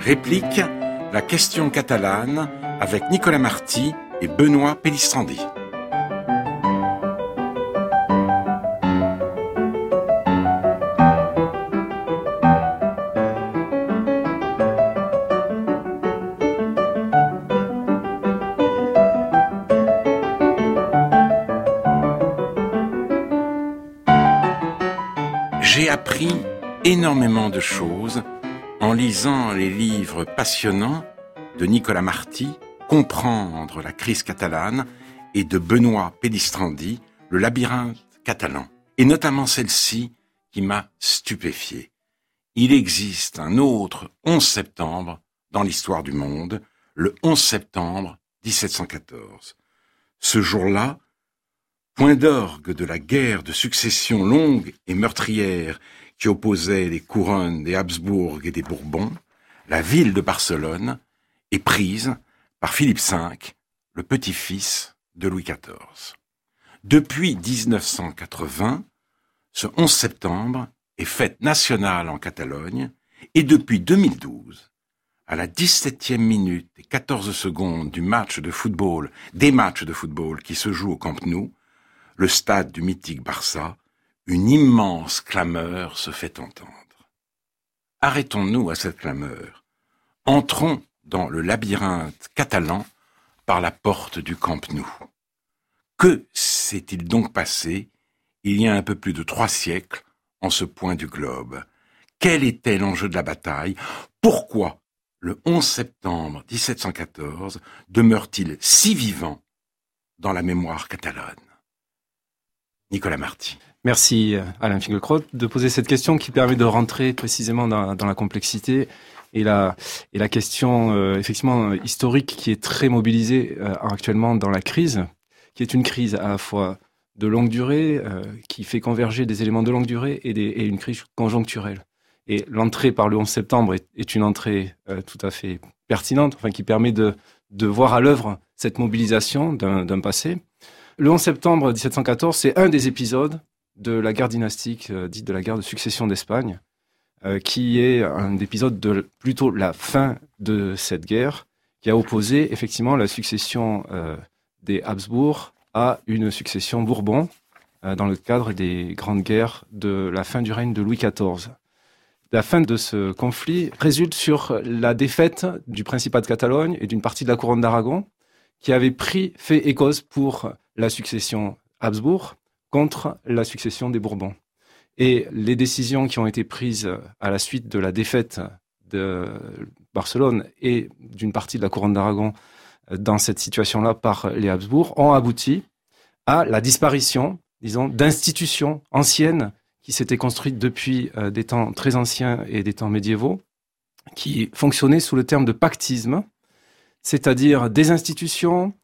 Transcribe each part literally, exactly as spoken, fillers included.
Réplique, la question catalane avec Nicolas Marty et Benoît Pellistrandi. J'ai appris énormément de choses en lisant les livres passionnants de Nicolas Marty, Comprendre la crise catalane, et de Benoît Pellistrandi, Le labyrinthe catalan, et notamment celle-ci qui m'a stupéfié. Il existe un autre onze septembre dans l'histoire du monde, le onze septembre dix-sept cent quatorze. Ce jour-là, point d'orgue de la guerre de succession longue et meurtrière qui opposait les couronnes des Habsbourg et des Bourbons, la ville de Barcelone est prise par Philippe cinq, le petit-fils de Louis quatorze. Depuis dix-neuf cent quatre-vingts, ce onze septembre est fête nationale en Catalogne, et depuis deux mille douze, à la dix-septième minute et quatorze secondes du match de football, des matchs de football qui se jouent au Camp Nou, le stade du mythique Barça, une immense clameur se fait entendre. Arrêtons-nous à cette clameur. Entrons dans le labyrinthe catalan par la porte du Camp Nou. Que s'est-il donc passé il y a un peu plus de trois siècles en ce point du globe? Quel était l'enjeu de la bataille? Pourquoi le onze septembre dix-sept cent quatorze demeure-t-il si vivant dans la mémoire catalane? Nicolas Marty. Merci Alain Finkielkraut de poser cette question qui permet de rentrer précisément dans, dans la complexité et la, et la question euh, effectivement historique qui est très mobilisée euh, actuellement dans la crise, qui est une crise à la fois de longue durée, euh, qui fait converger des éléments de longue durée et, des, et une crise conjoncturelle. Et l'entrée par le onze septembre est, est une entrée euh, tout à fait pertinente, enfin qui permet de, de voir à l'œuvre cette mobilisation d'un, d'un passé. Le onze septembre dix-sept cent quatorze, c'est un des épisodes de la guerre dynastique, euh, dite de la guerre de succession d'Espagne, euh, qui est un épisode de plutôt la fin de cette guerre, qui a opposé effectivement la succession euh, des Habsbourg à une succession Bourbon, euh, dans le cadre des grandes guerres de la fin du règne de Louis quatorze. La fin de ce conflit résulte sur la défaite du Principat de Catalogne et d'une partie de la couronne d'Aragon, qui avait pris fait et cause pour la succession Habsbourg contre la succession des Bourbons. Et les décisions qui ont été prises à la suite de la défaite de Barcelone et d'une partie de la couronne d'Aragon dans cette situation-là par les Habsbourg ont abouti à la disparition, disons, d'institutions anciennes qui s'étaient construites depuis des temps très anciens et des temps médiévaux, qui fonctionnaient sous le terme de pactisme, c'est-à-dire des institutions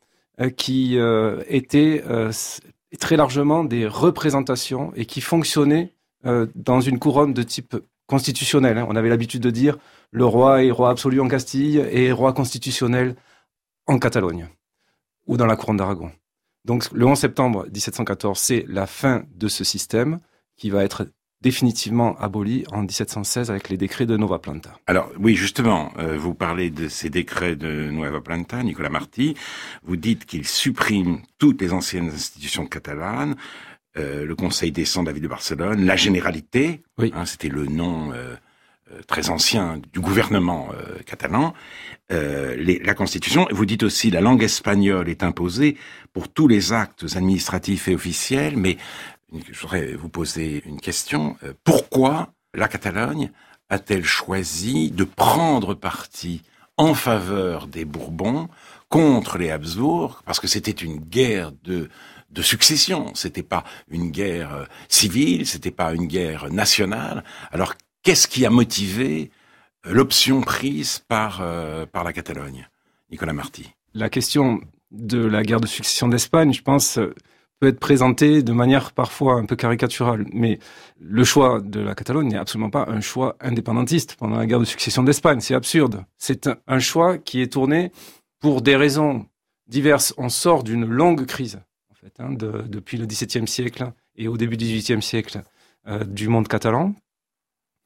qui euh, étaient euh, très largement des représentations et qui fonctionnaient euh, dans une couronne de type constitutionnel. Hein. On avait l'habitude de dire le roi est roi absolu en Castille et roi constitutionnel en Catalogne ou dans la couronne d'Aragon. Donc le onze septembre dix-sept cent quatorze, c'est la fin de ce système qui va être définitivement aboli en dix-sept cent seize avec les décrets de Nova Planta. Alors oui, justement, euh, vous parlez de ces décrets de Nova Planta, Nicolas Marty. Vous dites qu'ils suppriment toutes les anciennes institutions catalanes, euh, le Conseil des cent de la ville de Barcelone, la Généralité, oui. hein, c'était le nom euh, euh, très ancien du gouvernement euh, catalan, euh, les, la Constitution. Vous dites aussi la langue espagnole est imposée pour tous les actes administratifs et officiels, mais je voudrais vous poser une question. Pourquoi la Catalogne a-t-elle choisi de prendre parti en faveur des Bourbons contre les Habsbourg? Parce que c'était une guerre de, de succession. C'était pas une guerre civile, c'était pas une guerre nationale. Alors, qu'est-ce qui a motivé l'option prise par, euh, par la Catalogne? Nicolas Marty. La question de la guerre de succession d'Espagne, je pense, peut être présenté de manière parfois un peu caricaturale. Mais le choix de la Catalogne n'est absolument pas un choix indépendantiste pendant la guerre de succession d'Espagne. C'est absurde. C'est un choix qui est tourné pour des raisons diverses. On sort d'une longue crise, en fait, hein, de, depuis le dix-septième siècle et au début du dix-huitième siècle euh, du monde catalan.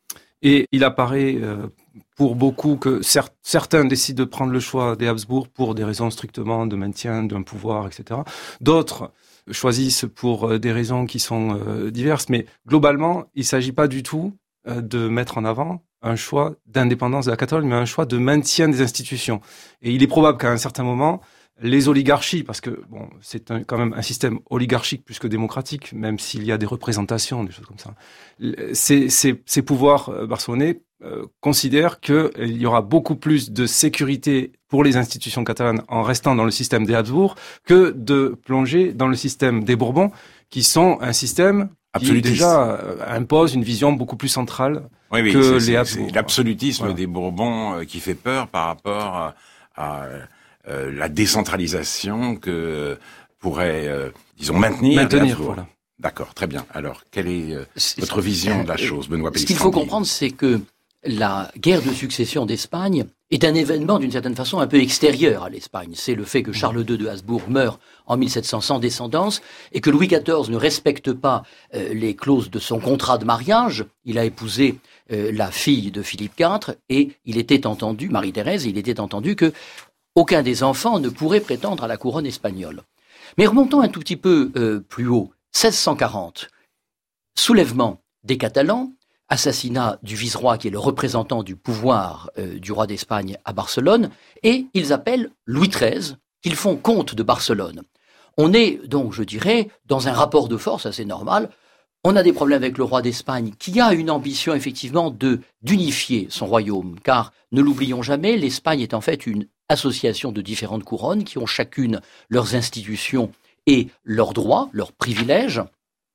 Et il apparaît euh, pour beaucoup que cer- certains décident de prendre le choix des Habsbourg pour des raisons strictement de maintien d'un pouvoir, et cetera. D'autres choisissent pour des raisons qui sont euh, diverses, mais globalement, il ne s'agit pas du tout euh, de mettre en avant un choix d'indépendance de la Catalogne, mais un choix de maintien des institutions. Et il est probable qu'à un certain moment, les oligarchies, parce que bon, c'est un, quand même un système oligarchique plus que démocratique, même s'il y a des représentations, des choses comme ça, ces, ces, ces pouvoirs barcelonais euh, considèrent qu'il y aura beaucoup plus de sécurité pour les institutions catalanes en restant dans le système des Habsbourg que de plonger dans le système des Bourbons, qui sont un système qui déjà euh, impose une vision beaucoup plus centrale oui, oui, que c'est, les C'est Habsbourg. l'absolutisme voilà. des Bourbons euh, qui fait peur par rapport à, à euh, la décentralisation que pourrait, euh, disons, maintenir. Maintenir, voilà. D'accord, très bien. Alors, quelle est euh, votre vision de la chose, Benoît Pellistrandi ? Ce qu'il faut comprendre, c'est que la guerre de succession d'Espagne est un événement d'une certaine façon un peu extérieur à l'Espagne. C'est le fait que Charles deux de Habsbourg meurt en mille sept cents sans descendance et que Louis quatorze ne respecte pas euh, les clauses de son contrat de mariage. Il a épousé euh, la fille de Philippe quatre et il était entendu, Marie-Thérèse, il était entendu que aucun des enfants ne pourrait prétendre à la couronne espagnole. Mais remontons un tout petit peu euh, plus haut. seize cent quarante, soulèvement des Catalans, assassinat du vice-roi qui est le représentant du pouvoir euh, du roi d'Espagne à Barcelone, et ils appellent Louis treize, qu'ils font comte de Barcelone. On est donc, je dirais, dans un rapport de force assez normal. On a des problèmes avec le roi d'Espagne qui a une ambition effectivement de d'unifier son royaume, car ne l'oublions jamais, l'Espagne est en fait une association de différentes couronnes qui ont chacune leurs institutions et leurs droits, leurs privilèges.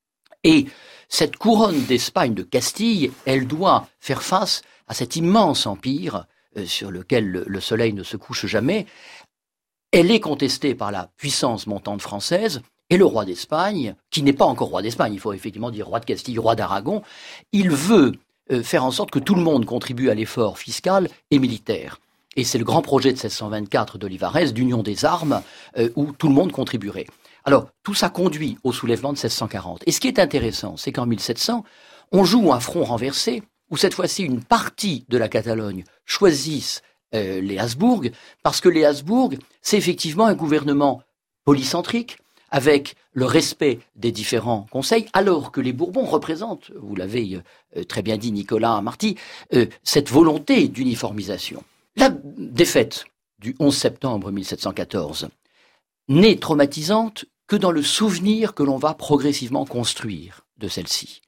Et cette couronne d'Espagne, de Castille, elle doit faire face à cet immense empire euh, sur lequel le, le soleil ne se couche jamais. Elle est contestée par la puissance montante française et le roi d'Espagne, qui n'est pas encore roi d'Espagne, il faut effectivement dire roi de Castille, roi d'Aragon, il veut euh, faire en sorte que tout le monde contribue à l'effort fiscal et militaire. Et c'est le grand projet de seize cent vingt-quatre d'Olivares, d'union des armes, euh, où tout le monde contribuerait. Alors, tout ça conduit au soulèvement de seize cent quarante. Et ce qui est intéressant, c'est qu'en mille sept cents, on joue un front renversé, où cette fois-ci, une partie de la Catalogne choisissent euh, les Habsbourg, parce que les Habsbourg, c'est effectivement un gouvernement polycentrique, avec le respect des différents conseils, alors que les Bourbons représentent, vous l'avez euh, très bien dit Nicolas Marty, euh, cette volonté d'uniformisation. La défaite du onze septembre mille sept cent quatorze n'est traumatisante que dans le souvenir que l'on va progressivement construire de celle-ci.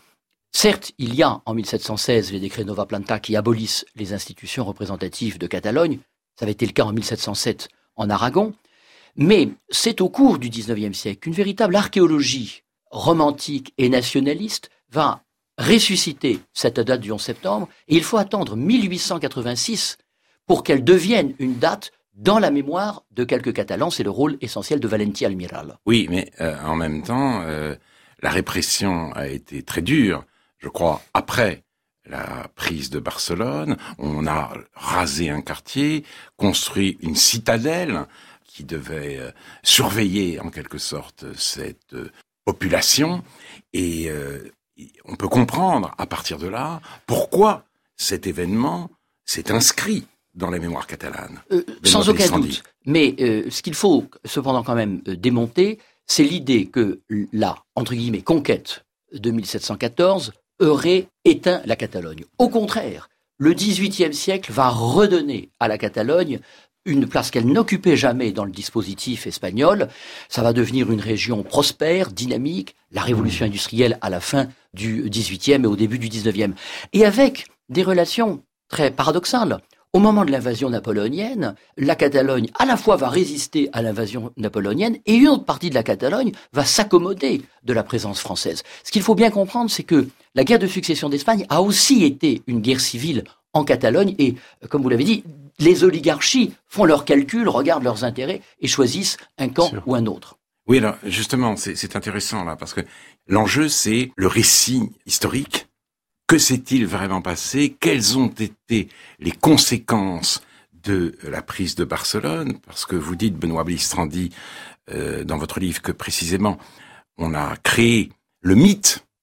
Certes, il y a en mille sept cent seize les décrets Nova Planta qui abolissent les institutions représentatives de Catalogne, ça avait été le cas en mille sept cent sept en Aragon, mais c'est au cours du dix-neuvième siècle qu'une véritable archéologie romantique et nationaliste va ressusciter cette date du onze septembre, et il faut attendre mille huit cent quatre-vingt-six pour qu'elle devienne une date dans la mémoire de quelques Catalans. C'est le rôle essentiel de Valentí Almiral. Oui, mais euh, en même temps, euh, la répression a été très dure. Je crois, après la prise de Barcelone, on a rasé un quartier, construit une citadelle qui devait euh, surveiller en quelque sorte cette euh, population. Et euh, on peut comprendre à partir de là pourquoi cet événement s'est inscrit dans la mémoire catalane. Euh, sans aucun doute. Mais euh, ce qu'il faut cependant quand même euh, démonter, c'est l'idée que la, entre guillemets, conquête de mille sept cent quatorze aurait éteint la Catalogne. Au contraire, le dix-huitième siècle va redonner à la Catalogne une place qu'elle n'occupait jamais dans le dispositif espagnol. Ça va devenir une région prospère, dynamique, la révolution industrielle à la fin du dix-huitième et au début du dix-neuvième. Et avec des relations très paradoxales. Au moment de l'invasion napoléonienne, la Catalogne à la fois va résister à l'invasion napoléonienne et une autre partie de la Catalogne va s'accommoder de la présence française. Ce qu'il faut bien comprendre, c'est que la guerre de succession d'Espagne a aussi été une guerre civile en Catalogne et, comme vous l'avez dit, les oligarchies font leurs calculs, regardent leurs intérêts et choisissent un camp ou un autre. Oui, alors justement, c'est, c'est intéressant là, parce que l'enjeu, c'est le récit historique. Que s'est-il vraiment passé ? Quelles ont été les conséquences de la prise de Barcelone ? Parce que vous dites, Benoît Pellistrandi, euh, dans votre livre, que précisément, on a créé le mythe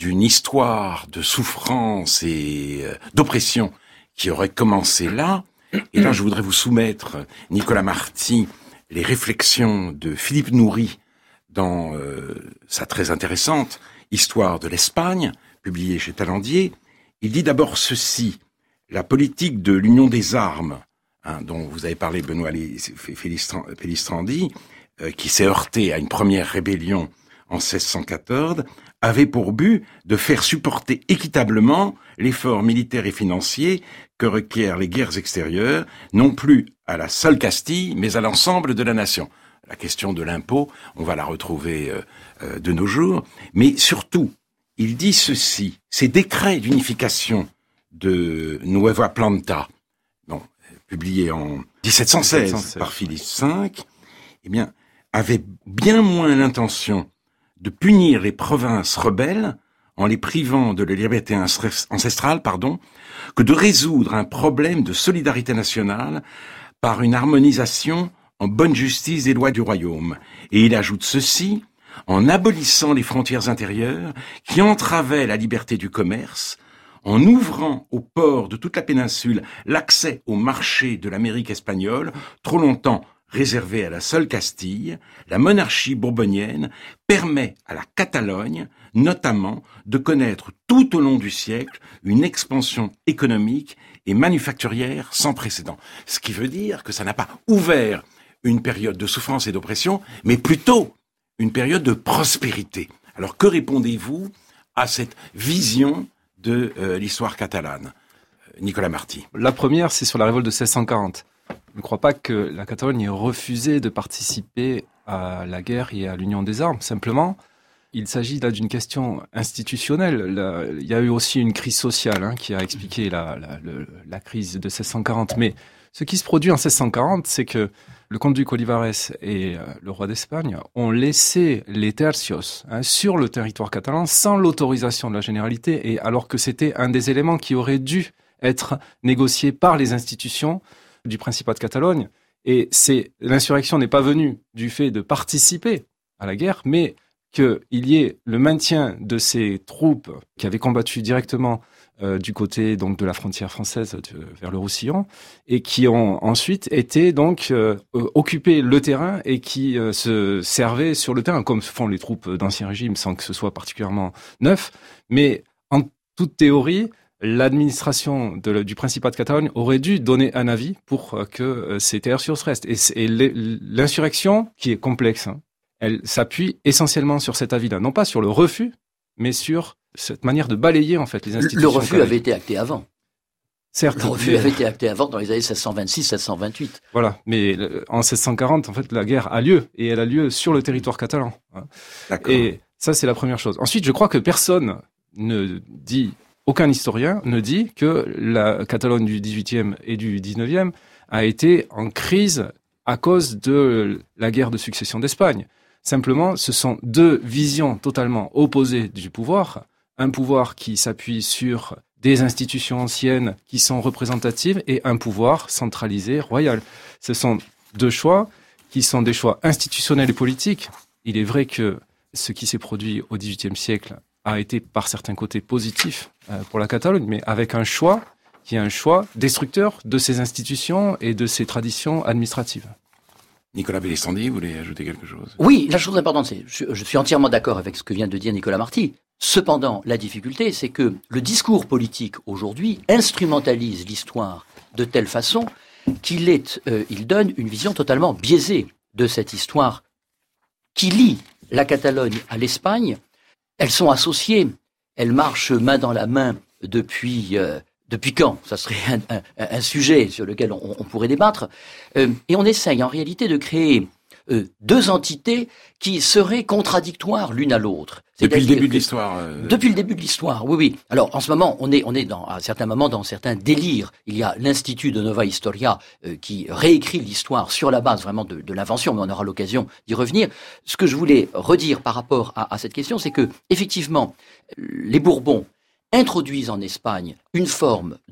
d'une histoire de souffrance et euh, d'oppression qui aurait commencé là. Et là, je voudrais vous soumettre, Nicolas Marty, les réflexions de Philippe Noury dans euh, sa très intéressante Histoire de l'Espagne, publiée chez Talandier. Il dit d'abord ceci: la politique de l'union des armes, hein, dont vous avez parlé, Benoît Pellistrandi, euh, qui s'est heurté à une première rébellion en seize cent quatorze, avait pour but de faire supporter équitablement l'effort militaire et financier que requièrent les guerres extérieures, non plus à la seule Castille, mais à l'ensemble de la nation. La question de l'impôt, on va la retrouver euh, euh, de nos jours, mais surtout, il dit ceci: ces décrets d'unification de Nueva Planta, bon, publiés en dix-sept cent seize par Philippe cinq, eh bien, avaient bien moins l'intention de punir les provinces rebelles en les privant de leur liberté ancestrale, pardon, que de résoudre un problème de solidarité nationale par une harmonisation en bonne justice des lois du royaume. Et il ajoute ceci: en abolissant les frontières intérieures qui entravaient la liberté du commerce, en ouvrant aux ports de toute la péninsule l'accès au marché de l'Amérique espagnole, trop longtemps réservé à la seule Castille, la monarchie bourbonienne permet à la Catalogne, notamment, de connaître tout au long du siècle une expansion économique et manufacturière sans précédent. Ce qui veut dire que ça n'a pas ouvert une période de souffrance et d'oppression, mais plutôt une période de prospérité. Alors que répondez-vous à cette vision de euh, l'histoire catalane, Nicolas Marty? La première, c'est sur la révolte de seize cent quarante. Je ne crois pas que la Catalogne ait refusé de participer à la guerre et à l'union des armes. Simplement, il s'agit là d'une question institutionnelle. Là, il y a eu aussi une crise sociale hein, qui a expliqué la, la, la, la crise de seize cent quarante. Mais ce qui se produit en seize cent quarante, c'est que le comte-duc Olivares et euh, le roi d'Espagne ont laissé les tercios hein, sur le territoire catalan sans l'autorisation de la généralité, et alors que c'était un des éléments qui aurait dû être négocié par les institutions du Principat de Catalogne. Et c'est, l'insurrection n'est pas venue du fait de participer à la guerre, mais qu'il y ait le maintien de ces troupes qui avaient combattu directement euh, du côté donc de la frontière française de, vers le Roussillon, et qui ont ensuite été donc euh, occupé le terrain et qui euh, se servaient sur le terrain, comme font les troupes d'Ancien Régime, sans que ce soit particulièrement neuf. Mais en toute théorie, l'administration de, du Principat de Catalogne aurait dû donner un avis pour que ces tercios restent. Et, et l'insurrection, qui est complexe, hein, elle s'appuie essentiellement sur cet avis-là. Non pas sur le refus, mais sur cette manière de balayer en fait les institutions. Le refus avait été acté avant. Certes. Le refus mais... avait été acté avant, dans les années seize cent vingt-six seize cent vingt-huit. Voilà. Mais en seize cent quarante, en fait, la guerre a lieu. Et elle a lieu sur le territoire catalan. Hein. D'accord. Et ça, c'est la première chose. Ensuite, je crois que personne ne dit... Aucun historien ne dit que la Catalogne du dix-huitième et du dix-neuvième a été en crise à cause de la guerre de succession d'Espagne. Simplement, ce sont deux visions totalement opposées du pouvoir. Un pouvoir qui s'appuie sur des institutions anciennes qui sont représentatives et un pouvoir centralisé, royal. Ce sont deux choix qui sont des choix institutionnels et politiques. Il est vrai que ce qui s'est produit au dix-huitième siècle a été par certains côtés positif euh, pour la Catalogne, mais avec un choix qui est un choix destructeur de ces institutions et de ces traditions administratives. Nicolas Pellistrandi, vous voulez ajouter quelque chose? Oui, la chose importante, c'est, je, je suis entièrement d'accord avec ce que vient de dire Nicolas Marty. Cependant, la difficulté, c'est que le discours politique aujourd'hui instrumentalise l'histoire de telle façon qu'il est, euh, il donne une vision totalement biaisée de cette histoire qui lie la Catalogne à l'Espagne. Elles sont associées, elles marchent main dans la main depuis euh, depuis quand? Ça serait un, un, un sujet sur lequel on, on pourrait débattre. Euh, et on essaye en réalité de créer euh, deux entités qui seraient contradictoires l'une à l'autre. Depuis le début de l'histoire. Euh... Depuis le début de l'histoire, oui, oui. Alors en ce moment, on est on est dans à certains moments dans certains délires. Il y a l'Institut de Nova Historia euh, qui réécrit l'histoire sur la base vraiment de, de l'invention, mais on aura l'occasion d'y revenir. Ce que je voulais redire par rapport à, à cette question, c'est que effectivement, les Bourbons introduisent en Espagne une forme de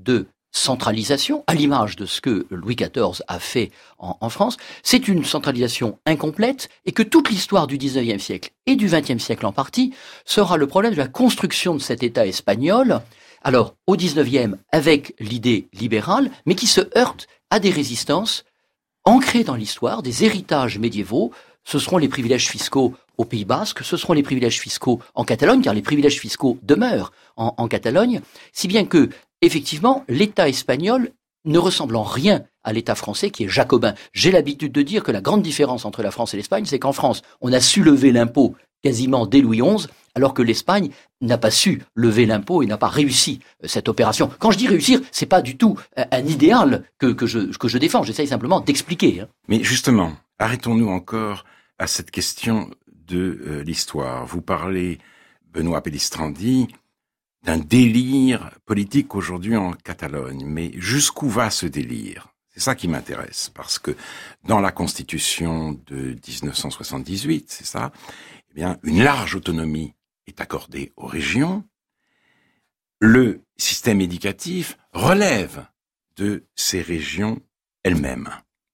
centralisation, à l'image de ce que Louis quatorze a fait en, en France. C'est une centralisation incomplète et que toute l'histoire du dix-neuvième siècle et du vingtième siècle en partie sera le problème de la construction de cet État espagnol, alors au dix-neuvième avec l'idée libérale, mais qui se heurte à des résistances ancrées dans l'histoire, des héritages médiévaux. Ce seront les privilèges fiscaux au Pays Basque, ce seront les privilèges fiscaux en Catalogne, car les privilèges fiscaux demeurent en, en Catalogne, si bien que effectivement, l'État espagnol ne ressemble en rien à l'État français qui est jacobin. J'ai l'habitude de dire que la grande différence entre la France et l'Espagne, c'est qu'en France, on a su lever l'impôt quasiment dès Louis onze, alors que l'Espagne n'a pas su lever l'impôt et n'a pas réussi cette opération. Quand je dis réussir, c'est pas du tout un idéal que, que, je, que je défends, j'essaye simplement d'expliquer. Hein. Mais justement, arrêtons-nous encore à cette question de euh, l'histoire. Vous parlez, Benoît Pellistrandi, d'un délire politique aujourd'hui en Catalogne. Mais jusqu'où va ce délire ? C'est ça qui m'intéresse, parce que dans la Constitution de dix-neuf cent soixante-dix-huit, c'est ça, eh bien, une large autonomie est accordée aux régions. Le système éducatif relève de ces régions elles-mêmes.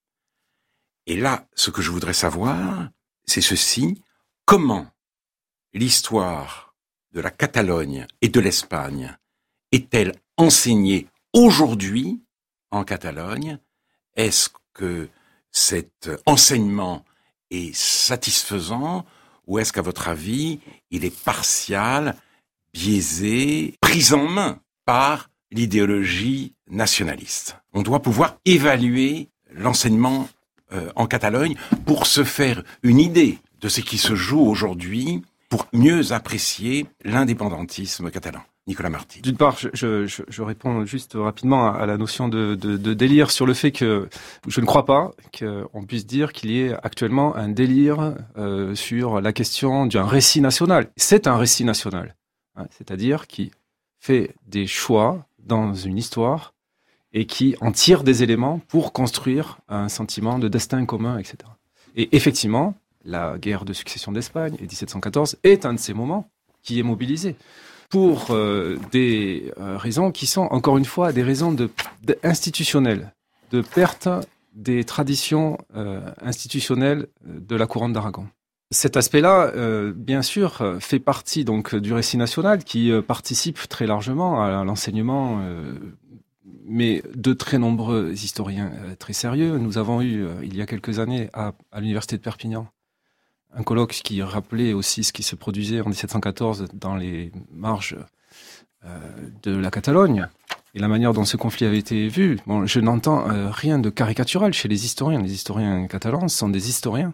Et là, ce que je voudrais savoir, c'est ceci: comment l'histoire de la Catalogne et de l'Espagne est-elle enseignée aujourd'hui en Catalogne? Est-ce que cet enseignement est satisfaisant ou est-ce qu'à votre avis, il est partial, biaisé, pris en main par l'idéologie nationaliste? On doit pouvoir évaluer l'enseignement euh, en Catalogne pour se faire une idée de ce qui se joue aujourd'hui, pour mieux apprécier l'indépendantisme catalan. Nicolas Marty. D'une part, je, je, je réponds juste rapidement à la notion de, de, de délire sur le fait que je ne crois pas qu'on puisse dire qu'il y ait actuellement un délire euh, sur la question d'un récit national. C'est un récit national, hein, c'est-à-dire qui fait des choix dans une histoire et qui en tire des éléments pour construire un sentiment de destin commun, et cetera. Et effectivement, la guerre de succession d'Espagne et dix-sept cent quatorze est un de ces moments qui est mobilisé pour euh, des euh, raisons qui sont, encore une fois, des raisons de, de institutionnelles, de perte des traditions euh, institutionnelles de la couronne d'Aragon. Cet aspect-là, euh, bien sûr, fait partie donc du récit national qui euh, participe très largement à l'enseignement, euh, mais de très nombreux historiens euh, très sérieux. Nous avons eu, euh, il y a quelques années, à, à l'université de Perpignan, un colloque qui rappelait aussi ce qui se produisait en dix-sept cent quatorze dans les marges euh, de la Catalogne et la manière dont ce conflit avait été vu. Bon, je n'entends euh, rien de caricatural chez les historiens. Les historiens catalans sont des historiens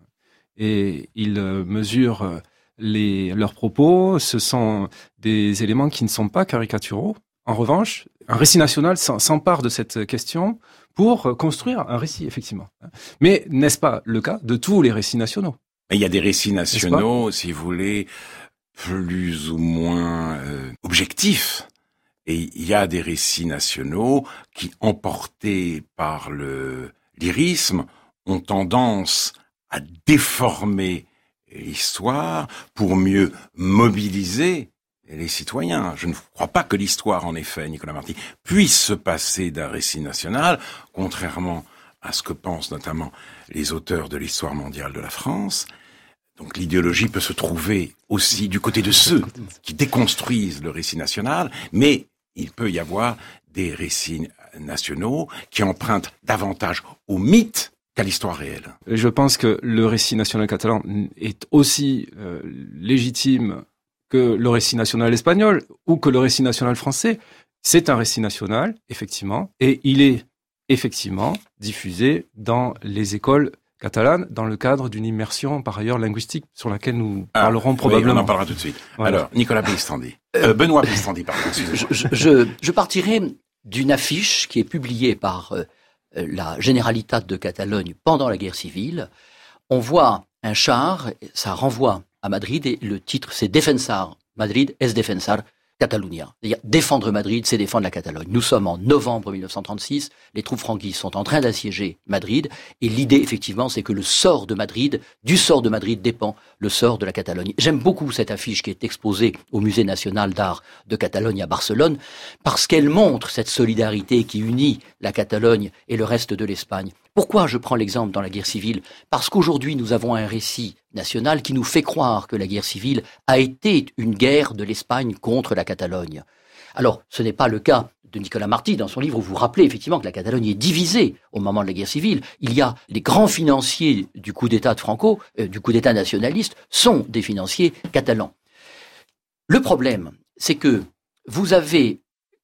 et ils euh, mesurent les, leurs propos. Ce sont des éléments qui ne sont pas caricaturaux. En revanche, un récit national s'empare de cette question pour construire un récit, effectivement. Mais n'est-ce pas le cas de tous les récits nationaux ? Il y a des récits nationaux, si vous voulez, plus ou moins euh, objectifs. Et il y a des récits nationaux qui, emportés par le lyrisme, ont tendance à déformer l'histoire pour mieux mobiliser les citoyens. Je ne crois pas que l'histoire, en effet, Nicolas Marty, puisse se passer d'un récit national, contrairement à ce que pensent notamment les auteurs de l'histoire mondiale de la France. Donc l'idéologie peut se trouver aussi du côté de ceux qui déconstruisent le récit national, mais il peut y avoir des récits nationaux qui empruntent davantage au mythe qu'à l'histoire réelle. Je pense que le récit national catalan est aussi euh, légitime que le récit national espagnol ou que le récit national français. C'est un récit national, effectivement, et il est effectivement diffusé dans les écoles catalanes dans le cadre d'une immersion, par ailleurs, linguistique sur laquelle nous ah, parlerons probablement. Oui, on en parlera tout de suite. Voilà. Alors, Nicolas Pellistrandi. Euh, Benoît Pellistrandi, pardon. Je, je, je, je partirai d'une affiche qui est publiée par euh, la Generalitat de Catalogne pendant la guerre civile. On voit un char, ça renvoie à Madrid, et le titre c'est Defensar. Madrid es defensar. Catalunya. C'est-à-dire, défendre Madrid, c'est défendre la Catalogne. Nous sommes en novembre mille neuf cent trente-six, les troupes franquistes sont en train d'assiéger Madrid, et l'idée, effectivement, c'est que le sort de Madrid, du sort de Madrid dépend le sort de la Catalogne. J'aime beaucoup cette affiche qui est exposée au Musée national d'art de Catalogne à Barcelone, parce qu'elle montre cette solidarité qui unit la Catalogne et le reste de l'Espagne. Pourquoi je prends l'exemple dans la guerre civile? Parce qu'aujourd'hui, nous avons un récit national qui nous fait croire que la guerre civile a été une guerre de l'Espagne contre la Catalogne. Alors, ce n'est pas le cas de Nicolas Marty. Dans son livre, vous vous rappelez effectivement que la Catalogne est divisée au moment de la guerre civile. Il y a les grands financiers du coup d'État de Franco, euh, du coup d'État nationaliste, sont des financiers catalans. Le problème, c'est que vous avez...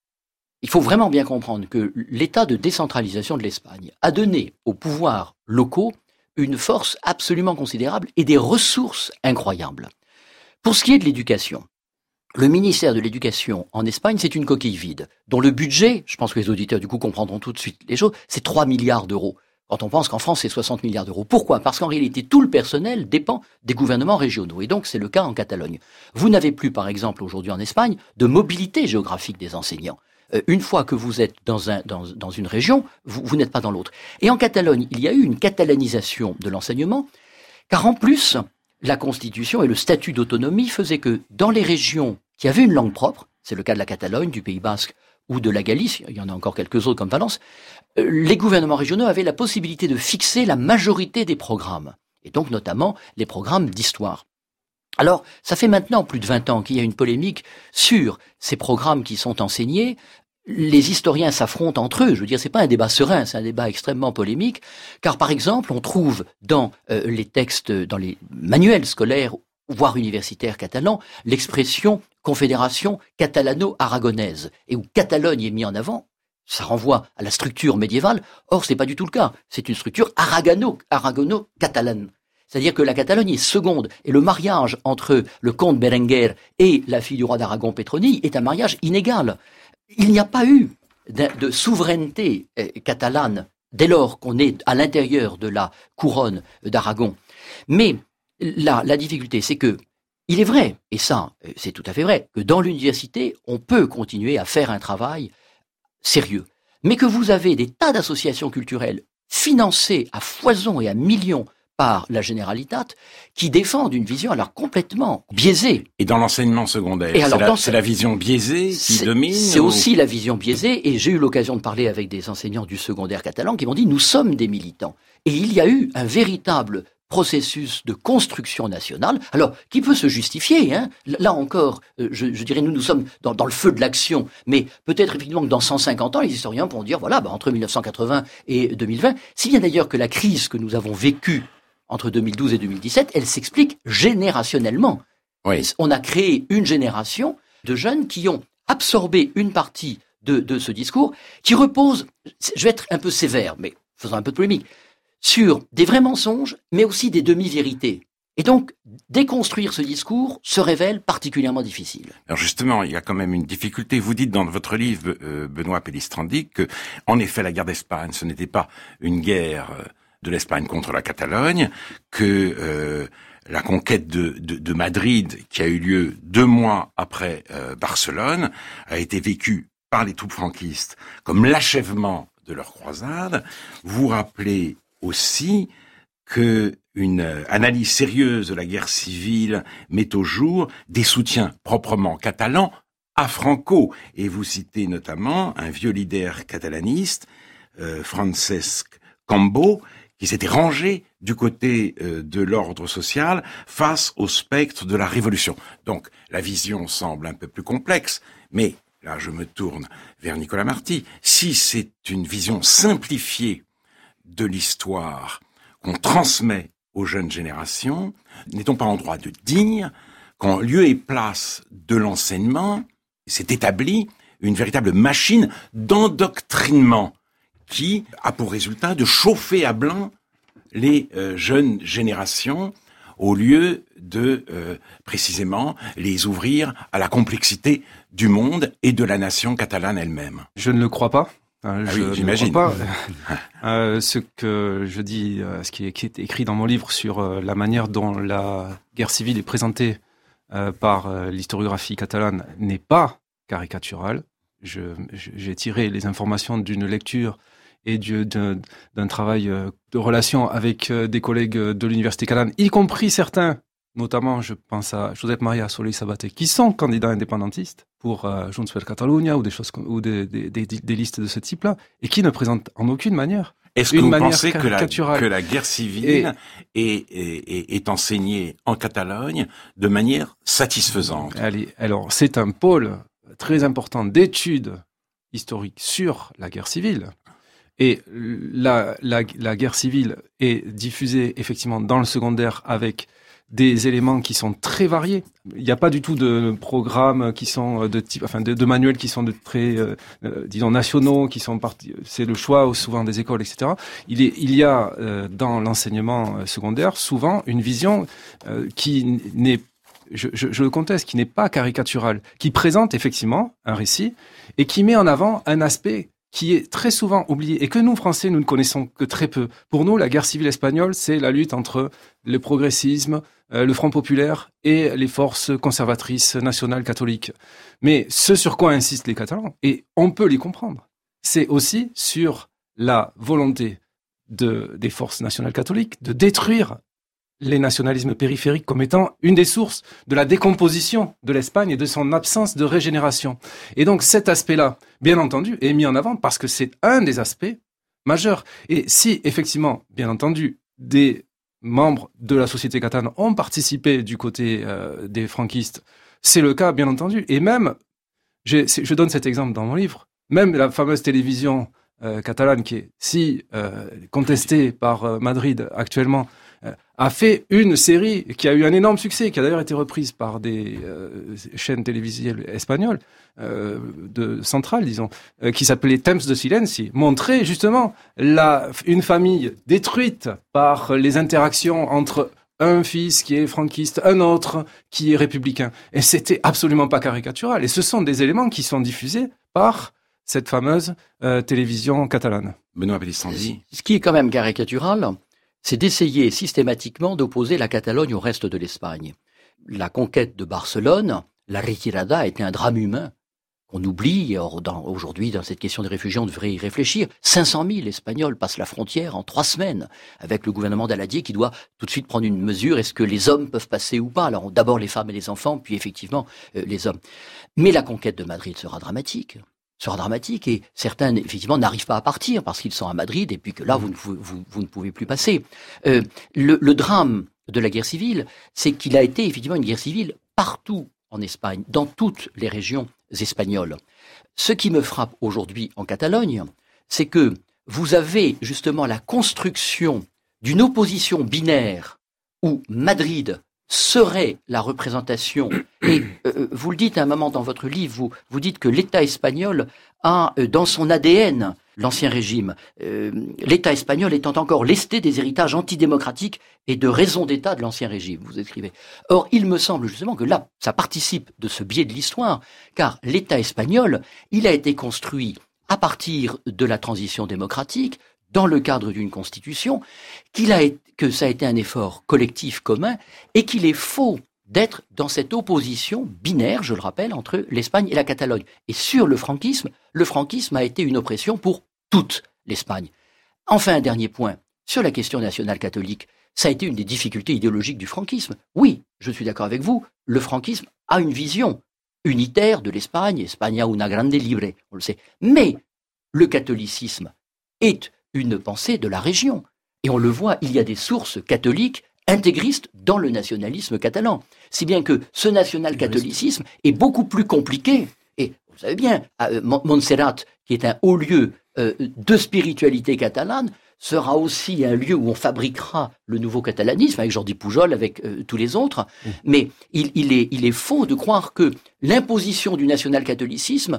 Il faut vraiment bien comprendre que l'état de décentralisation de l'Espagne a donné aux pouvoirs locaux une force absolument considérable et des ressources incroyables. Pour ce qui est de l'éducation, le ministère de l'Éducation en Espagne, c'est une coquille vide, dont le budget, je pense que les auditeurs du coup comprendront tout de suite les choses, c'est trois milliards d'euros. Quand on pense qu'en France, c'est soixante milliards d'euros. Pourquoi? Parce qu'en réalité, tout le personnel dépend des gouvernements régionaux. Et donc, c'est le cas en Catalogne. Vous n'avez plus, par exemple, aujourd'hui en Espagne, de mobilité géographique des enseignants. Une fois que vous êtes dans, un, dans, dans une région, vous, vous n'êtes pas dans l'autre. Et en Catalogne, il y a eu une catalanisation de l'enseignement, car en plus, la Constitution et le statut d'autonomie faisaient que dans les régions qui avaient une langue propre, c'est le cas de la Catalogne, du Pays Basque ou de la Galice, il y en a encore quelques autres comme Valence, les gouvernements régionaux avaient la possibilité de fixer la majorité des programmes, et donc notamment les programmes d'histoire. Alors, ça fait maintenant plus de vingt ans qu'il y a une polémique sur ces programmes qui sont enseignés. Les historiens s'affrontent entre eux. Je veux dire, c'est pas un débat serein, c'est un débat extrêmement polémique. Car, par exemple, on trouve dans euh, les textes, dans les manuels scolaires, voire universitaires catalans, l'expression confédération catalano-aragonaise. Et où Catalogne est mis en avant, ça renvoie à la structure médiévale. Or, c'est pas du tout le cas. C'est une structure aragano, aragono-catalane. C'est-à-dire que la Catalogne est seconde. Et le mariage entre le comte Berenguer et la fille du roi d'Aragon, Pétronille, est un mariage inégal. Il n'y a pas eu de, de souveraineté euh, catalane dès lors qu'on est à l'intérieur de la couronne d'Aragon. Mais la, la difficulté, c'est que il est vrai, et ça, c'est tout à fait vrai, que dans l'université, on peut continuer à faire un travail sérieux. Mais que vous avez des tas d'associations culturelles financées à foison et à millions par la Generalitat, qui défendent une vision alors complètement biaisée. Et dans l'enseignement secondaire, c'est la, c'est la vision biaisée qui domine? C'est ou... aussi la vision biaisée, et j'ai eu l'occasion de parler avec des enseignants du secondaire catalan qui m'ont dit « nous sommes des militants ». Et il y a eu un véritable processus de construction nationale, alors qui peut se justifier, hein. Là encore, je, je dirais nous, nous sommes dans, dans le feu de l'action, mais peut-être effectivement que dans cent cinquante ans, les historiens pourront dire, voilà, bah, entre mille neuf cent quatre-vingts et deux mille vingt, si bien d'ailleurs que la crise que nous avons vécue entre deux mille douze et deux mille dix-sept, elle s'explique générationnellement. Oui. On a créé une génération de jeunes qui ont absorbé une partie de, de ce discours, qui repose, je vais être un peu sévère, mais faisons un peu de polémique, sur des vrais mensonges, mais aussi des demi-vérités. Et donc, déconstruire ce discours se révèle particulièrement difficile. Alors justement, il y a quand même une difficulté. Vous dites dans votre livre, euh, Benoît Pellistrandi, que, en effet, la guerre d'Espagne, ce n'était pas une guerre euh, de l'Espagne contre la Catalogne, que euh, la conquête de, de, de Madrid, qui a eu lieu deux mois après euh, Barcelone, a été vécue par les troupes franquistes comme l'achèvement de leur croisade. Vous rappelez aussi que une analyse sérieuse de la guerre civile met au jour des soutiens proprement catalans à Franco. Et vous citez notamment un vieux leader catalaniste, euh, Francesc Cambó, qui s'était rangé du côté euh, de l'ordre social face au spectre de la révolution. Donc, la vision semble un peu plus complexe, mais là, je me tourne vers Nicolas Marty. Si c'est une vision simplifiée de l'histoire qu'on transmet aux jeunes générations, n'est-on pas en droit de dire qu'en lieu et place de l'enseignement, s'est établie une véritable machine d'endoctrinement qui a pour résultat de chauffer à blanc les euh, jeunes générations au lieu de, euh, précisément, les ouvrir à la complexité du monde et de la nation catalane elle-même. Je ne le crois pas. Euh, ah je oui, j'imagine. Ne crois pas. euh, ce que je dis, euh, ce qui est, qui est écrit dans mon livre sur euh, la manière dont la guerre civile est présentée euh, par euh, l'historiographie catalane n'est pas caricatural. Je, je, j'ai tiré les informations d'une lecture et du, d'un, d'un travail de relation avec des collègues de l'université catalane, y compris certains, notamment je pense à Josep Maria Soler Sabaté, qui sont candidats indépendantistes pour euh, Junts per Catalunya ou des choses comme, ou des, des, des, des listes de ce type-là, et qui ne présentent en aucune manière. Est-ce que une vous manière pensez que la, caricaturale. que la guerre civile Et- est, est, est enseignée en Catalogne de manière satisfaisante? Allez, alors c'est un pôle très important d'études historiques sur la guerre civile. Et la, la, la guerre civile est diffusée effectivement dans le secondaire avec des éléments qui sont très variés. Il n'y a pas du tout de programmes qui sont de type, enfin de, de manuels qui sont de très, euh, euh, disons nationaux, qui sont partis. C'est le choix souvent des écoles, et cetera. Il est, il y a euh, dans l'enseignement secondaire souvent une vision euh, qui n'est, je, je, je le conteste, qui n'est pas caricaturale, qui présente effectivement un récit et qui met en avant un aspect qui est très souvent oublié et que nous, Français, nous ne connaissons que très peu. Pour nous, la guerre civile espagnole, c'est la lutte entre le progressisme, euh, le Front populaire et les forces conservatrices nationales catholiques. Mais ce sur quoi insistent les Catalans, et on peut les comprendre, c'est aussi sur la volonté de, des forces nationales catholiques de détruire les nationalismes périphériques comme étant une des sources de la décomposition de l'Espagne et de son absence de régénération. Et donc cet aspect-là, bien entendu, est mis en avant parce que c'est un des aspects majeurs. Et si, effectivement, bien entendu, des membres de la société catalane ont participé du côté euh, des franquistes, c'est le cas, bien entendu. Et même, j'ai, je donne cet exemple dans mon livre, même la fameuse télévision euh, catalane qui est si euh, contestée par euh, Madrid actuellement, a fait une série qui a eu un énorme succès, qui a d'ailleurs été reprise par des euh, chaînes télévisuelles espagnoles, euh, de centrales, disons, euh, qui s'appelait Temps de Silenci, montrait justement la, une famille détruite par les interactions entre un fils qui est franquiste, un autre qui est républicain. Et c'était absolument pas caricatural. Et ce sont des éléments qui sont diffusés par cette fameuse euh, télévision catalane. Benoît Pellistrandi. Ce qui est quand même caricatural, c'est d'essayer systématiquement d'opposer la Catalogne au reste de l'Espagne. La conquête de Barcelone, la retirada, a été un drame humain qu'on oublie. Or, dans, aujourd'hui, dans cette question des réfugiés, on devrait y réfléchir. cinq cent mille Espagnols passent la frontière en trois semaines, avec le gouvernement d'Aladier qui doit tout de suite prendre une mesure. Est-ce que les hommes peuvent passer ou pas? Alors, d'abord les femmes et les enfants, puis effectivement euh, les hommes. Mais la conquête de Madrid sera dramatique. sera dramatique et certains, effectivement, n'arrivent pas à partir parce qu'ils sont à Madrid et puis que là, vous ne, vous, vous, vous ne pouvez plus passer. Euh, le, le drame de la guerre civile, c'est qu'il a été effectivement une guerre civile partout en Espagne, dans toutes les régions espagnoles. Ce qui me frappe aujourd'hui en Catalogne, c'est que vous avez justement la construction d'une opposition binaire où Madrid serait la représentation, et euh, vous le dites à un moment dans votre livre, vous, vous dites que l'État espagnol a euh, dans son A D N l'ancien régime, euh, l'État espagnol étant encore lesté des héritages antidémocratiques et de raison d'État de l'ancien régime, vous écrivez. Or, il me semble justement que là, ça participe de ce biais de l'histoire, car l'État espagnol, il a été construit à partir de la transition démocratique, dans le cadre d'une constitution, qu'il a été, que ça a été un effort collectif commun et qu'il est faux d'être dans cette opposition binaire, je le rappelle, entre l'Espagne et la Catalogne. Et sur le franquisme, le franquisme a été une oppression pour toute l'Espagne. Enfin, un dernier point, sur la question nationale catholique, ça a été une des difficultés idéologiques du franquisme. Oui, je suis d'accord avec vous, le franquisme a une vision unitaire de l'Espagne, España una grande libre, on le sait. Mais le catholicisme est une pensée de la région. Et on le voit, il y a des sources catholiques intégristes dans le nationalisme catalan. Si bien que ce national-catholicisme est beaucoup plus compliqué. Et vous savez bien, Montserrat, qui est un haut lieu euh, de spiritualité catalane, sera aussi un lieu où on fabriquera le nouveau catalanisme, avec Jordi Pujol, avec euh, tous les autres. Mmh. Mais il, il, est, il est faux de croire que l'imposition du national-catholicisme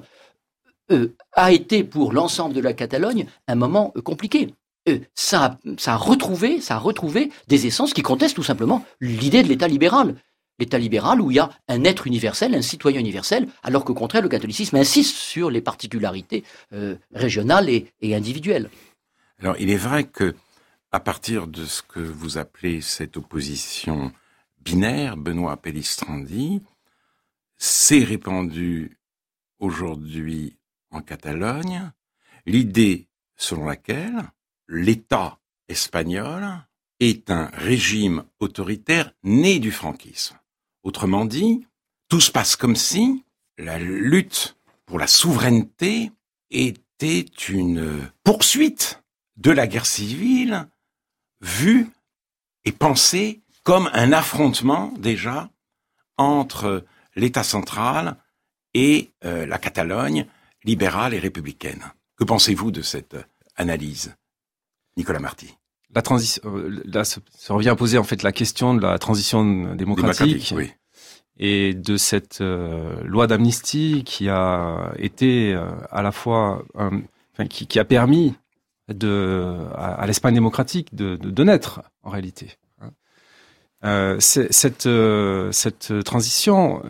Euh, a été pour l'ensemble de la Catalogne un moment euh, compliqué. Euh, ça, ça, a retrouvé, ça a retrouvé des essences qui contestent tout simplement l'idée de l'État libéral. L'État libéral où il y a un être universel, un citoyen universel, alors qu'au contraire, le catholicisme insiste sur les particularités euh, régionales et, et individuelles. Alors, il est vrai que, à partir de ce que vous appelez cette opposition binaire, Benoît Pellistrandi, s'est répandu aujourd'hui en Catalogne l'idée selon laquelle l'État espagnol est un régime autoritaire né du franquisme. Autrement dit, tout se passe comme si la lutte pour la souveraineté était une poursuite de la guerre civile vue et pensée comme un affrontement déjà entre l'État central et euh, la Catalogne libérale et républicaine. Que pensez-vous de cette analyse, Nicolas Marty? La transition, euh, là, ça revient à poser en fait la question de la transition démocratique, démocratique oui. Et de cette euh, loi d'amnistie qui a été euh, à la fois, euh, enfin, qui, qui a permis de à, à l'Espagne démocratique de, de, de naître en réalité. Euh, cette euh, cette transition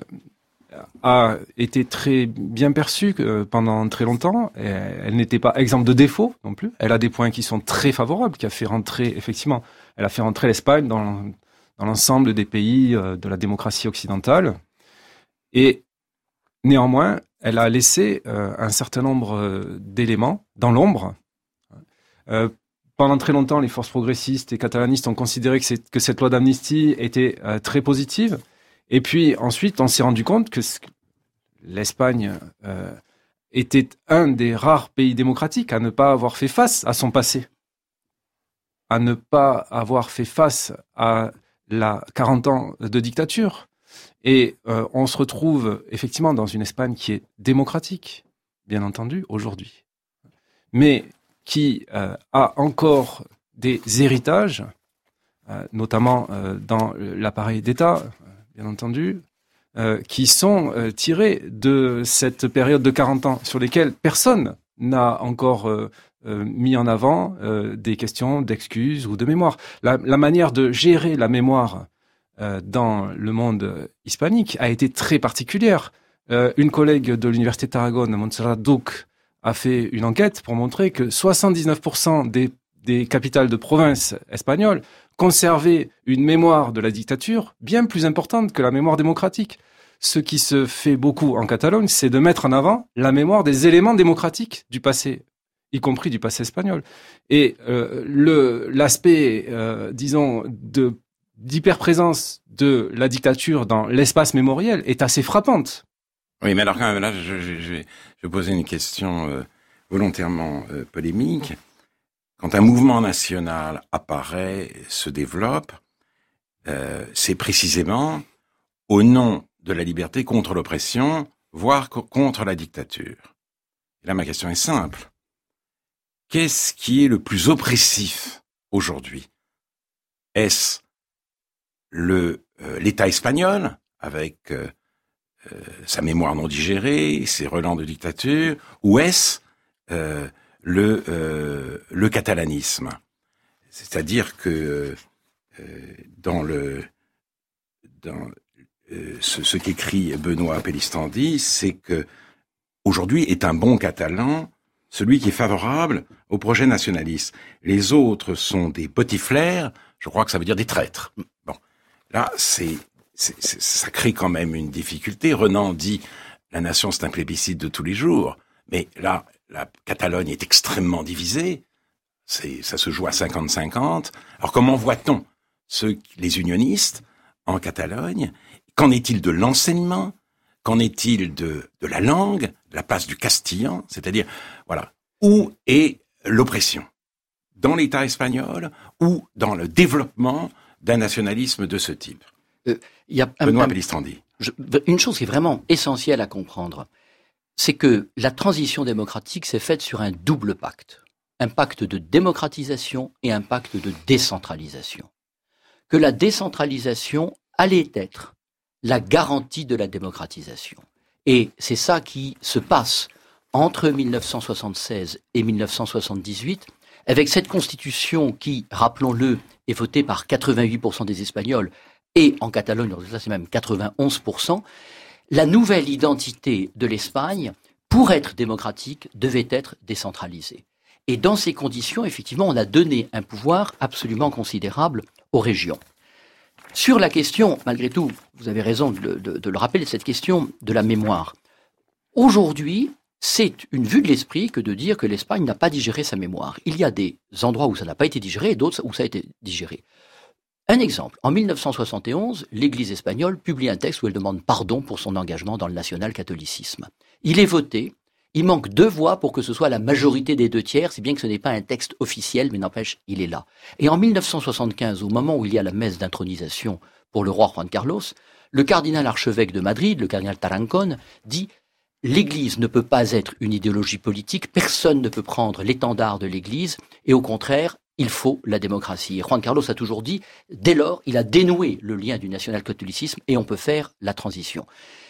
a été très bien perçue pendant très longtemps. Et elle n'était pas exempte de défauts non plus. Elle a des points qui sont très favorables, qui a fait rentrer, effectivement, elle a fait rentrer l'Espagne dans, dans l'ensemble des pays de la démocratie occidentale. Et néanmoins, elle a laissé euh, un certain nombre d'éléments dans l'ombre. Euh, pendant très longtemps, les forces progressistes et catalanistes ont considéré que, c'est, que cette loi d'amnistie était euh, très positive. Et puis ensuite, on s'est rendu compte que l'Espagne euh, était un des rares pays démocratiques à ne pas avoir fait face à son passé, à ne pas avoir fait face à la quarante ans de dictature. Et euh, on se retrouve effectivement dans une Espagne qui est démocratique, bien entendu, aujourd'hui, mais qui euh, a encore des héritages, euh, notamment euh, dans l'appareil d'État, bien entendu, euh, qui sont euh, tirés de cette période de quarante ans sur lesquelles personne n'a encore euh, euh, mis en avant euh, des questions d'excuses ou de mémoire. La, la manière de gérer la mémoire euh, dans le monde hispanique a été très particulière. Euh, une collègue de l'Université de Tarragone, Montserrat Duc, a fait une enquête pour montrer que soixante-dix-neuf pour cent des, des capitales de province espagnoles conserver une mémoire de la dictature bien plus importante que la mémoire démocratique. Ce qui se fait beaucoup en Catalogne, c'est de mettre en avant la mémoire des éléments démocratiques du passé, y compris du passé espagnol. Et euh, le, l'aspect, euh, disons, de, d'hyperprésence de la dictature dans l'espace mémoriel est assez frappante. Oui, mais alors quand même, là, je, je, je vais je poser une question euh, volontairement euh, polémique. Quand un mouvement national apparaît, se développe, euh, c'est précisément au nom de la liberté contre l'oppression, voire co- contre la dictature. Et là, ma question est simple. Qu'est-ce qui est le plus oppressif aujourd'hui? Est-ce le, euh, l'État espagnol, avec euh, euh, sa mémoire non digérée, ses relents de dictature, ou est-ce euh, le euh, le catalanisme, c'est-à-dire que euh, dans le dans euh, ce, ce qu'écrit Benoît Pellistrandi, c'est que aujourd'hui est un bon Catalan celui qui est favorable au projet nationaliste. Les autres sont des botiflers, je crois que ça veut dire des traîtres. Bon, là c'est, c'est, c'est ça crée quand même une difficulté. Renan dit la nation c'est un plébiscite de tous les jours, mais là la Catalogne est extrêmement divisée, c'est, ça se joue à cinquante cinquante. Alors comment voit-on ceux, les unionistes en Catalogne? Qu'en est-il de l'enseignement? Qu'en est-il de, de la langue, de la place du castillan? C'est-à-dire, voilà, où est l'oppression? Dans l'État espagnol ou dans le développement d'un nationalisme de ce type? euh, y a un, Benoît un, Pellistrandi. Je, une chose qui est vraiment essentielle à comprendre, c'est que la transition démocratique s'est faite sur un double pacte. Un pacte de démocratisation et un pacte de décentralisation. Que la décentralisation allait être la garantie de la démocratisation. Et c'est ça qui se passe entre mille neuf cent soixante-seize et mille neuf cent soixante-dix-huit, avec cette constitution qui, rappelons-le, est votée par quatre-vingt-huit pour cent des Espagnols, et en Catalogne, le résultat c'est même quatre-vingt-onze pour cent, la nouvelle identité de l'Espagne, pour être démocratique, devait être décentralisée. Et dans ces conditions, effectivement, on a donné un pouvoir absolument considérable aux régions. Sur la question, malgré tout, vous avez raison de, de, de le rappeler, cette question de la mémoire. Aujourd'hui, c'est une vue de l'esprit que de dire que l'Espagne n'a pas digéré sa mémoire. Il y a des endroits où ça n'a pas été digéré et d'autres où ça a été digéré. Un exemple, en mille neuf cent soixante et onze, l'Église espagnole publie un texte où elle demande pardon pour son engagement dans le national-catholicisme. Il est voté, il manque deux voix pour que ce soit la majorité des deux tiers, si bien que ce n'est pas un texte officiel, mais n'empêche, il est là. Et en mille neuf cent soixante-quinze, au moment où il y a la messe d'intronisation pour le roi Juan Carlos, le cardinal archevêque de Madrid, le cardinal Tarancón, dit « L'Église ne peut pas être une idéologie politique, personne ne peut prendre l'étendard de l'Église, et au contraire, il faut la démocratie. » Et Juan Carlos a toujours dit, dès lors, il a dénoué le lien du national-catholicisme et on peut faire la transition.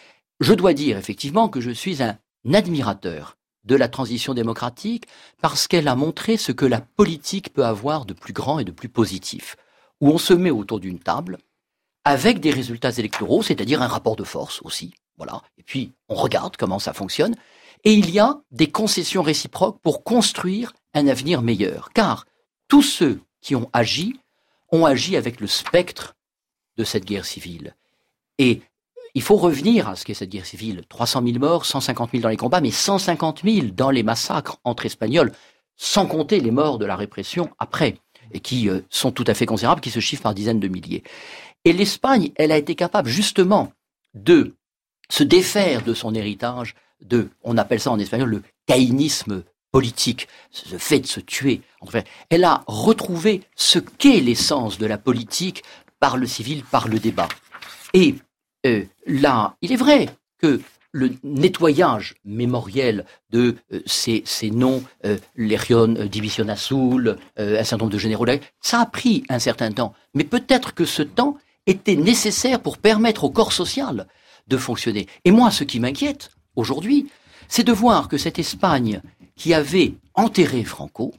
Je dois dire effectivement que je suis un admirateur de la transition démocratique parce qu'elle a montré ce que la politique peut avoir de plus grand et de plus positif, où on se met autour d'une table avec des résultats électoraux, c'est-à-dire un rapport de force aussi, voilà. Et puis on regarde comment ça fonctionne, et il y a des concessions réciproques pour construire un avenir meilleur, car tous ceux qui ont agi ont agi avec le spectre de cette guerre civile. Et il faut revenir à ce qu'est cette guerre civile. trois cent mille morts, cent cinquante mille dans les combats, mais cent cinquante mille dans les massacres entre Espagnols, sans compter les morts de la répression après, et qui euh, sont tout à fait considérables, qui se chiffrent par dizaines de milliers. Et l'Espagne, elle a été capable justement de se défaire de son héritage de, on appelle ça en espagnol, le caïnisme politique, ce fait de se tuer. Enfin, elle a retrouvé ce qu'est l'essence de la politique par le civil, par le débat. Et euh, là, il est vrai que le nettoyage mémoriel de euh, ces, ces noms, euh, Legión euh, División Azul, euh, un certain nombre de généraux, ça a pris un certain temps. Mais peut-être que ce temps était nécessaire pour permettre au corps social de fonctionner. Et moi, ce qui m'inquiète aujourd'hui, c'est de voir que cette Espagne qui avait enterré Franco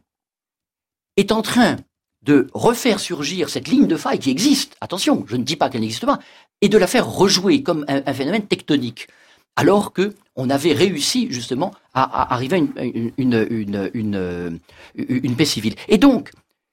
est en train de refaire surgir cette ligne de faille qui existe, attention, je ne dis pas qu'elle n'existe pas, et de la faire rejouer comme un, un phénomène tectonique, alors que on avait réussi justement à, à arriver à une, une, une, une, une, une paix civile. Et donc,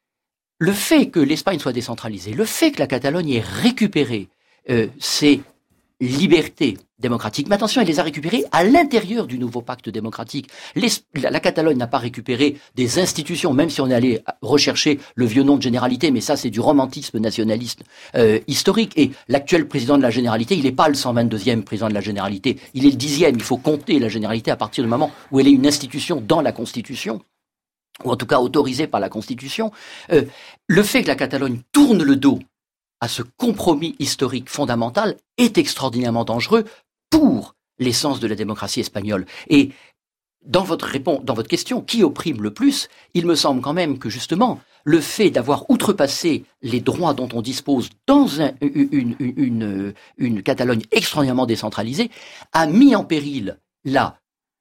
le fait que l'Espagne soit décentralisée, le fait que la Catalogne ait récupéré euh, ses libertés démocratiques, mais attention, elle les a récupérées à l'intérieur du nouveau pacte démocratique. Les, la, la Catalogne n'a pas récupéré des institutions, même si on est allé rechercher le vieux nom de Généralité, mais ça c'est du romantisme nationaliste euh, historique. Et l'actuel président de la Généralité, il n'est pas le cent vingt-deuxième président de la Généralité, il est le dixième. Il faut compter la Généralité à partir du moment où elle est une institution dans la Constitution, ou en tout cas autorisée par la Constitution. Euh, le fait que la Catalogne tourne le dos à ce compromis historique fondamental est extraordinairement dangereux pour l'essence de la démocratie espagnole. Et dans votre réponse, dans votre question, qui opprime le plus? Il me semble quand même que justement, le fait d'avoir outrepassé les droits dont on dispose dans un, une, une, une, une Catalogne extraordinairement décentralisée a mis en péril la,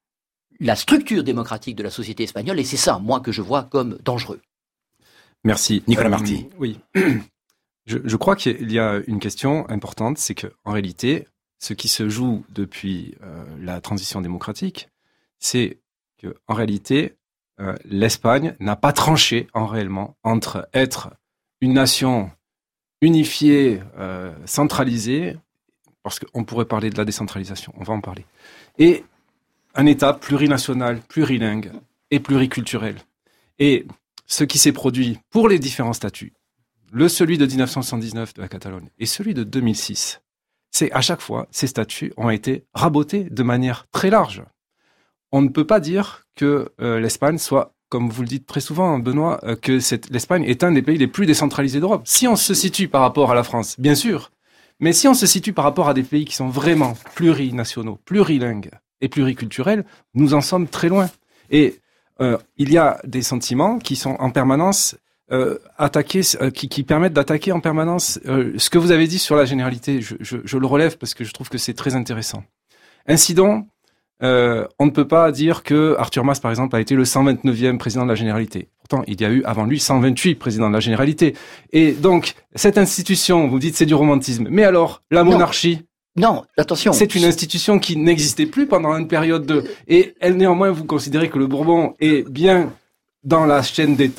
la structure démocratique de la société espagnole, et c'est ça, moi, que je vois comme dangereux. Merci. Nicolas Marty. Euh, oui. Je, je crois qu'il y a une question importante, c'est que en réalité, ce qui se joue depuis euh, la transition démocratique, c'est que en réalité, euh, l'Espagne n'a pas tranché en réellement entre être une nation unifiée, euh, centralisée, parce qu'on pourrait parler de la décentralisation, on va en parler, et un État plurinational, plurilingue et pluriculturel. Et ce qui s'est produit pour les différents statuts, le celui de dix-neuf cent soixante-dix-neuf de la Catalogne et celui de deux mille six, c'est à chaque fois, ces statuts ont été rabotés de manière très large. On ne peut pas dire que euh, l'Espagne soit, comme vous le dites très souvent, Benoît, euh, que cette, l'Espagne est un des pays les plus décentralisés d'Europe. Si on se situe par rapport à la France, bien sûr, mais si on se situe par rapport à des pays qui sont vraiment plurinationaux, plurilingues et pluriculturels, nous en sommes très loin. Et euh, il y a des sentiments qui sont en permanence Euh, attaquer, euh, qui, qui permettent d'attaquer en permanence euh, ce que vous avez dit sur la généralité. Je, je, je le relève parce que je trouve que c'est très intéressant. Ainsi donc, euh, on ne peut pas dire que Artur Mas, par exemple, a été le cent vingt-neuvième président de la Généralité. Pourtant, il y a eu avant lui cent vingt-huit présidents de la Généralité. Et donc, cette institution, vous dites c'est du romantisme. Mais alors, la monarchie, non, non, attention. C'est une institution qui n'existait plus pendant une période de... Et elle, néanmoins, vous considérez que le Bourbon est bien dans la chaîne des temps.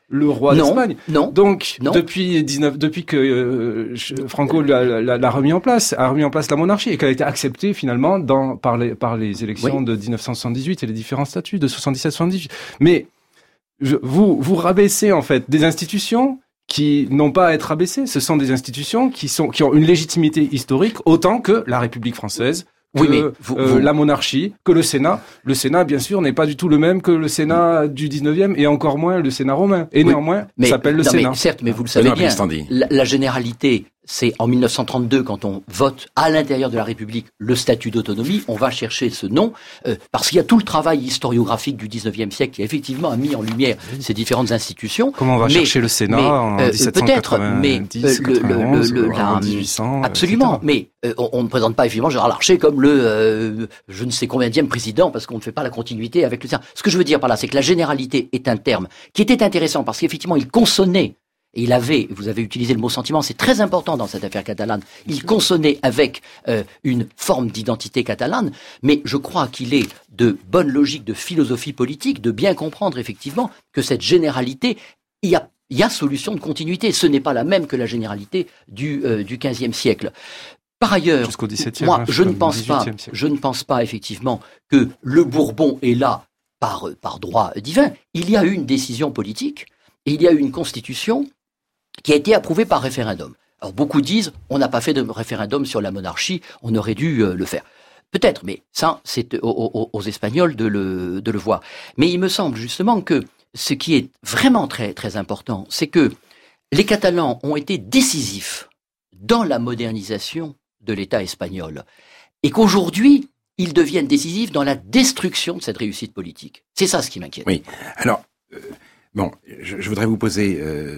le roi non, d'Espagne. Non. Donc, non. depuis dix-neuf, depuis que euh, Franco l'a, l'a, l'a remis en place, a remis en place la monarchie et qu'elle a été acceptée finalement dans, par les, par les élections oui. de dix-neuf cent soixante-dix-huit et les différents statuts de soixante-dix-sept soixante-dix-huit. Mais, je, vous, vous rabaissez en fait des institutions qui n'ont pas à être abaissées. Ce sont des institutions qui sont, qui ont une légitimité historique autant que la République française, que oui, mais vous, euh, vous... la monarchie, que le Sénat. Le Sénat, bien sûr, n'est pas du tout le même que le Sénat du dix-neuvième et encore moins le Sénat romain. Et oui, néanmoins, mais, s'appelle le non, Sénat. Mais, certes, mais vous le savez bien, la, la généralité, c'est en mille neuf cent trente-deux, quand on vote à l'intérieur de la République le statut d'autonomie, on va chercher ce nom, euh, parce qu'il y a tout le travail historiographique du dix-neuvième siècle qui, effectivement, a mis en lumière ces différentes institutions. Comment on va mais, chercher le Sénat mais, en euh, dix-sept cent quatre-vingt-dix, peut-être, mais euh, le, le, le, la, en dix-huit cents, absolument, et cetera. Mais euh, on, on ne présente pas, effectivement, Gérard Larcher comme le euh, je ne sais combienième président, parce qu'on ne fait pas la continuité avec le Sénat. Ce que je veux dire par là, c'est que la généralité est un terme qui était intéressant, parce qu'effectivement, il consonnait. Et il avait, vous avez utilisé le mot sentiment, c'est très important dans cette affaire catalane, il consonnait avec euh, une forme d'identité catalane, mais je crois qu'il est de bonne logique, de philosophie politique, de bien comprendre effectivement que cette généralité, il y a, il y a solution de continuité. Ce n'est pas la même que la généralité du, euh, du quinzième siècle. Par ailleurs, jusqu'au dix-septième, moi, hein, je ne pense pas, siècle. je ne pense pas effectivement que le Bourbon est là par, par droit divin. Il y a eu une décision politique et il y a eu une constitution qui a été approuvé par référendum. Alors beaucoup disent, on n'a pas fait de référendum sur la monarchie, on aurait dû euh, le faire. Peut-être, mais ça, c'est aux, aux, aux Espagnols de le, de le voir. Mais il me semble justement que ce qui est vraiment très, très important, c'est que les Catalans ont été décisifs dans la modernisation de l'État espagnol. Et qu'aujourd'hui, ils deviennent décisifs dans la destruction de cette réussite politique. C'est ça ce qui m'inquiète. Oui, alors, euh, bon, je, je voudrais vous poser... Euh,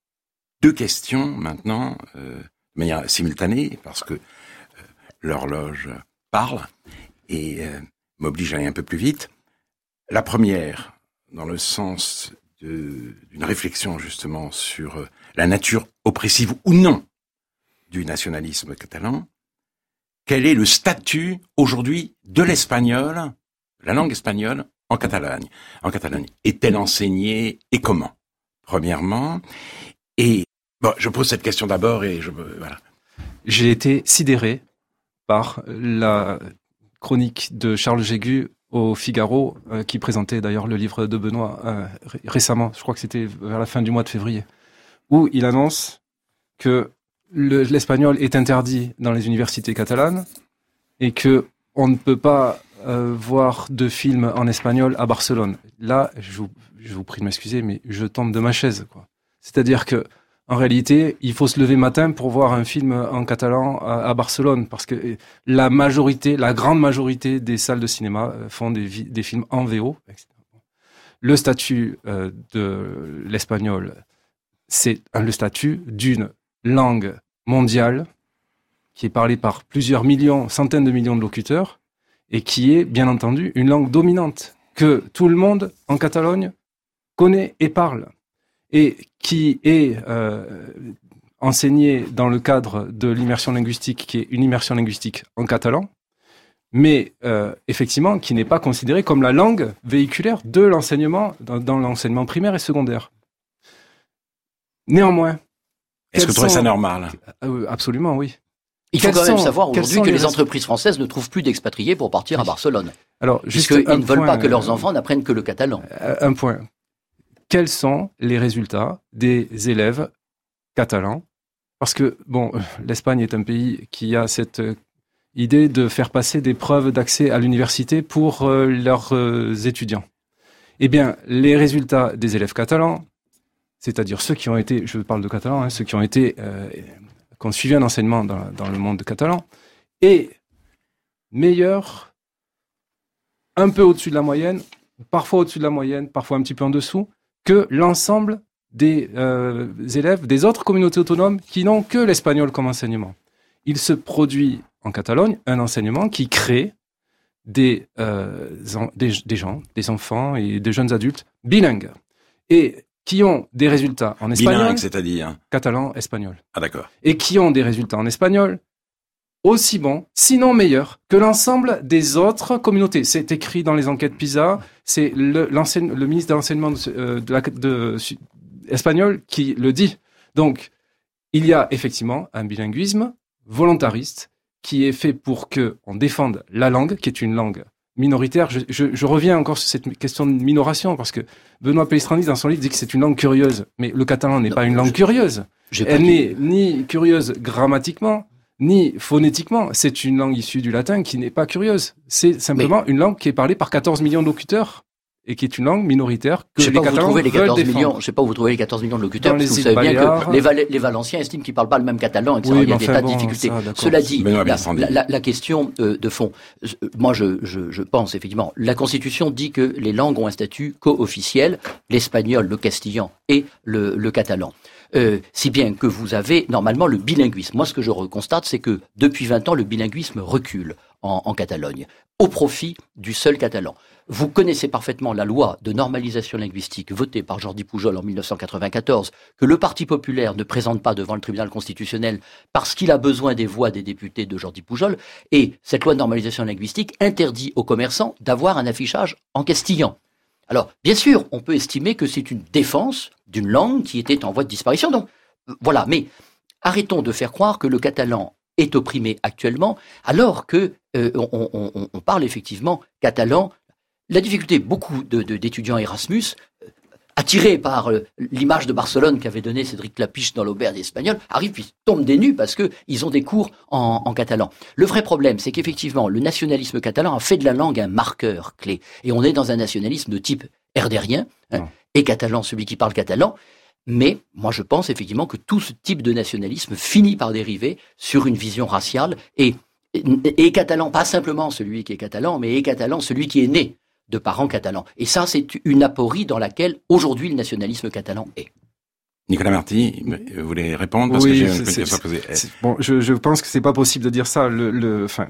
Deux questions maintenant, euh, de manière simultanée, parce que euh, l'horloge parle et euh, m'oblige à aller un peu plus vite. La première, dans le sens de, d'une réflexion justement sur euh, la nature oppressive ou non du nationalisme catalan. Quel est le statut aujourd'hui de l'espagnol, la langue espagnole, en Catalogne, en Catalogne? Est-elle enseignée et comment? Premièrement. Et bon, je pose cette question d'abord et je voilà. J'ai été sidéré par la chronique de Charles Jégu au Figaro, euh, qui présentait d'ailleurs le livre de Benoît euh, ré- récemment, je crois que c'était vers la fin du mois de février, où il annonce que le, l'espagnol est interdit dans les universités catalanes et que on ne peut pas euh, voir de films en espagnol à Barcelone. Là, je vous, je vous prie de m'excuser, mais je tombe de ma chaise, quoi. C'est-à-dire que en réalité, il faut se lever matin pour voir un film en catalan à, à Barcelone, parce que la majorité, la grande majorité des salles de cinéma font des, vi- des films en V O. Le statut euh, de l'espagnol, c'est le statut d'une langue mondiale qui est parlée par plusieurs millions, centaines de millions de locuteurs, et qui est, bien entendu, une langue dominante que tout le monde en Catalogne connaît et parle, et qui est euh, enseignée dans le cadre de l'immersion linguistique, qui est une immersion linguistique en catalan, mais euh, effectivement qui n'est pas considérée comme la langue véhiculaire de l'enseignement, dans, dans l'enseignement primaire et secondaire. Néanmoins, est-ce que vous trouvez sont... ça normal? euh, Absolument, oui. Il faut Quels quand même sont, savoir aujourd'hui que les, les entreprises françaises ne trouvent plus d'expatriés pour partir oui. à Barcelone. Alors, juste puisqu'ils ne point, veulent pas que leurs enfants n'apprennent que le catalan. Un point. Quels sont les résultats des élèves catalans? Parce que, bon, l'Espagne est un pays qui a cette idée de faire passer des preuves d'accès à l'université pour euh, leurs euh, étudiants. Eh bien, les résultats des élèves catalans, c'est-à-dire ceux qui ont été, je parle de catalans, hein, ceux qui ont été, euh, qui ont suivi un enseignement dans, dans le monde catalan, est meilleur, un peu au-dessus de la moyenne, parfois au-dessus de la moyenne, parfois un petit peu en dessous, que l'ensemble des euh, élèves des autres communautés autonomes qui n'ont que l'espagnol comme enseignement. Il se produit en Catalogne un enseignement qui crée des, euh, en, des, des gens, des enfants et des jeunes adultes bilingues et qui ont des résultats en espagnol. Bilingue, c'est-à-dire catalan, espagnol. Ah d'accord. Et qui ont des résultats en espagnol aussi bons, sinon meilleurs, que l'ensemble des autres communautés. C'est écrit dans les enquêtes PISA, c'est le, le ministre de l'enseignement de, de, la, de, espagnol qui le dit. Donc, il y a effectivement un bilinguisme volontariste qui est fait pour que on défende la langue, qui est une langue minoritaire. Je, je, je reviens encore sur cette question de minoration, parce que Benoît Pellistrandi, dans son livre, dit que c'est une langue curieuse. Mais le catalan n'est non, pas une langue je, curieuse. Elle n'est ni curieuse grammatiquement, ni phonétiquement. C'est une langue issue du latin qui n'est pas curieuse. C'est simplement mais... une langue qui est parlée par quatorze millions de locuteurs. Et qui est une langue minoritaire que les Catalans veulent défendre. Millions, je ne sais pas où vous trouvez les quatorze millions de locuteurs, parce que vous savez bien que les, Val- les Valenciens estiment qu'ils ne parlent pas le même catalan, et que oui, il y a des tas bon, de difficultés. Ça, Cela dit, la, la, la, la question euh, de fond, moi je, je, je pense effectivement, la Constitution dit que les langues ont un statut co-officiel, l'espagnol, le castillan et le, le catalan. Euh, si bien que vous avez normalement le bilinguisme. Moi, ce que je constate, c'est que depuis vingt ans, le bilinguisme recule en, en Catalogne, au profit du seul catalan. Vous connaissez parfaitement la loi de normalisation linguistique votée par Jordi Pujol en dix-neuf cent quatre-vingt-quatorze, que le Parti populaire ne présente pas devant le tribunal constitutionnel parce qu'il a besoin des voix des députés de Jordi Pujol. Et cette loi de normalisation linguistique interdit aux commerçants d'avoir un affichage en castillan. Alors, bien sûr, on peut estimer que c'est une défense d'une langue qui était en voie de disparition. Donc, voilà. Mais arrêtons de faire croire que le catalan est opprimé actuellement, alors que euh, on, on, on parle effectivement catalan. La difficulté, beaucoup de, de, d'étudiants Erasmus, euh, attirés par euh, l'image de Barcelone qu'avait donnée Cédric Clapiche dans l'auberge espagnole, arrivent puis tombent des nues parce que ils ont des cours en, en catalan. Le vrai problème, c'est qu'effectivement, le nationalisme catalan a fait de la langue un marqueur clé. Et on est dans un nationalisme de type herdérien, hein, et catalan, celui qui parle catalan. Mais moi, je pense effectivement que tout ce type de nationalisme finit par dériver sur une vision raciale. Et, et, et catalan, pas simplement celui qui est catalan, mais et catalan, celui qui est né de parents catalans. Et ça, c'est une aporie dans laquelle, aujourd'hui, le nationalisme catalan est. Nicolas Marty, vous voulez répondre parce oui, que j'ai une question à poser. Bon, je, je pense que c'est pas possible de dire ça. Le, le, enfin,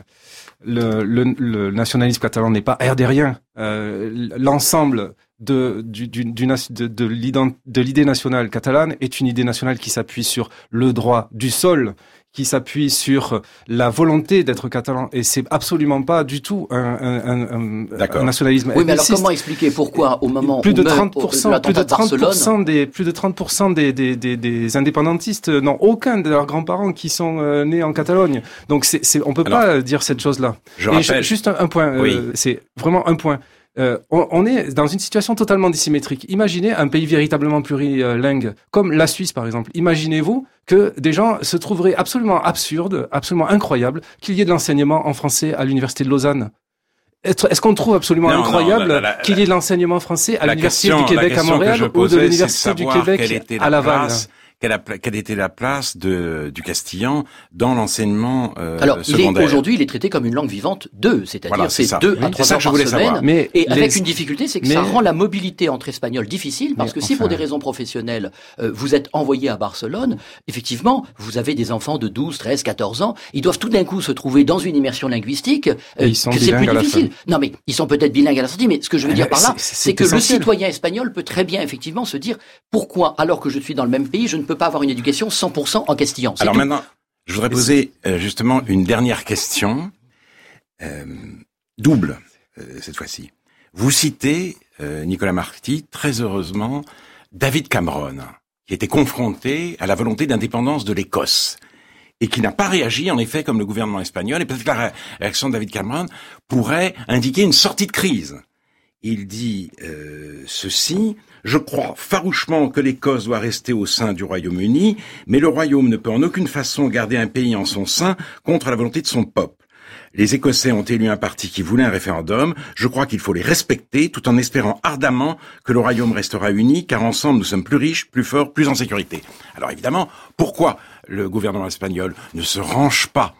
le, le, le nationalisme catalan n'est pas herdérien. Euh, l'ensemble de, du, du, du, de, de, de l'idée nationale catalane est une idée nationale qui s'appuie sur le droit du sol, qui s'appuie sur la volonté d'être catalan, et c'est absolument pas du tout un, un, un, un nationalisme. Oui, mais alors comment expliquer pourquoi au moment plus où de trente pour cent, meurt, plus de trente pour cent des plus de trente pour cent des des des, des indépendantistes n'ont aucun de leurs grands-parents qui sont euh, nés en Catalogne. Donc c'est, c'est on peut alors, pas dire cette chose-là. Je et rappelle, je, juste un, un point, oui. euh, c'est vraiment un point. Euh, on, on est dans une situation totalement dissymétrique. Imaginez un pays véritablement plurilingue, comme la Suisse par exemple. Imaginez-vous que des gens se trouveraient absolument absurdes, absolument incroyables, qu'il y ait de l'enseignement en français à l'université de Lausanne. Est-ce qu'on trouve absolument non, incroyable non, la, la, la, qu'il y ait de l'enseignement français à l'université question, du Québec à Montréal ou de l'université du Québec à Laval? Quelle, a, quelle était la place de, du castillan dans l'enseignement euh, Alors, secondaire? Alors, aujourd'hui, il est traité comme une langue vivante deux, c'est-à-dire voilà, c'est, c'est deux oui, à trois heures par semaine. Mais et les... avec une difficulté, c'est que mais... ça rend la mobilité entre espagnols difficile, parce mais que si enfin... pour des raisons professionnelles, euh, vous êtes envoyé à Barcelone, effectivement, vous avez des enfants de douze, treize, quatorze ans, ils doivent tout d'un coup se trouver dans une immersion linguistique, euh, ils sont que c'est plus difficile. Non, mais ils sont peut-être bilingues à la sortie, mais ce que je veux dire par là, c'est, c'est, c'est que essentiel. Le citoyen espagnol peut très bien, effectivement, se dire, pourquoi, alors que je suis dans le même pays, je ne peux pas avoir une éducation cent pour cent en castillan. Alors tout. maintenant, je voudrais poser euh, justement une dernière question, euh, double euh, cette fois-ci. Vous citez, euh, Nicolas Marty, très heureusement, David Cameron, qui était confronté à la volonté d'indépendance de l'Écosse et qui n'a pas réagi, en effet, comme le gouvernement espagnol. Et peut-être que la réaction de David Cameron pourrait indiquer une sortie de crise. Il dit euh, ceci: « Je crois farouchement que l'Écosse doit rester au sein du Royaume-Uni, mais le Royaume ne peut en aucune façon garder un pays en son sein contre la volonté de son peuple. Les Écossais ont élu un parti qui voulait un référendum. Je crois qu'il faut les respecter, tout en espérant ardemment que le Royaume restera uni, car ensemble nous sommes plus riches, plus forts, plus en sécurité. » Alors évidemment, pourquoi le gouvernement espagnol ne se range pas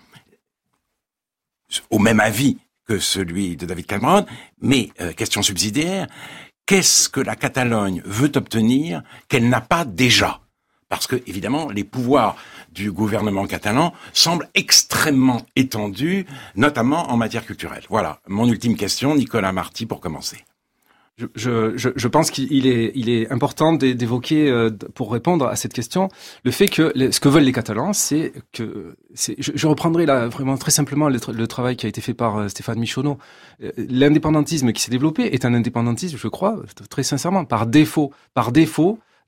au même avis que celui de David Cameron? Mais, euh, question subsidiaire, qu'est-ce que la Catalogne veut obtenir qu'elle n'a pas déjà? Parce que, évidemment, les pouvoirs du gouvernement catalan semblent extrêmement étendus, notamment en matière culturelle. Voilà, mon ultime question, Nicolas Marty, pour commencer. Je, je, je pense qu'il est, il est important d'évoquer, euh, pour répondre à cette question, le fait que les, ce que veulent les Catalans, c'est que, c'est, je, je reprendrai là vraiment très simplement le, le travail qui a été fait par euh, Stéphane Michonneau. Euh, l'indépendantisme qui s'est développé est un indépendantisme, je crois, très sincèrement, par défaut, par défaut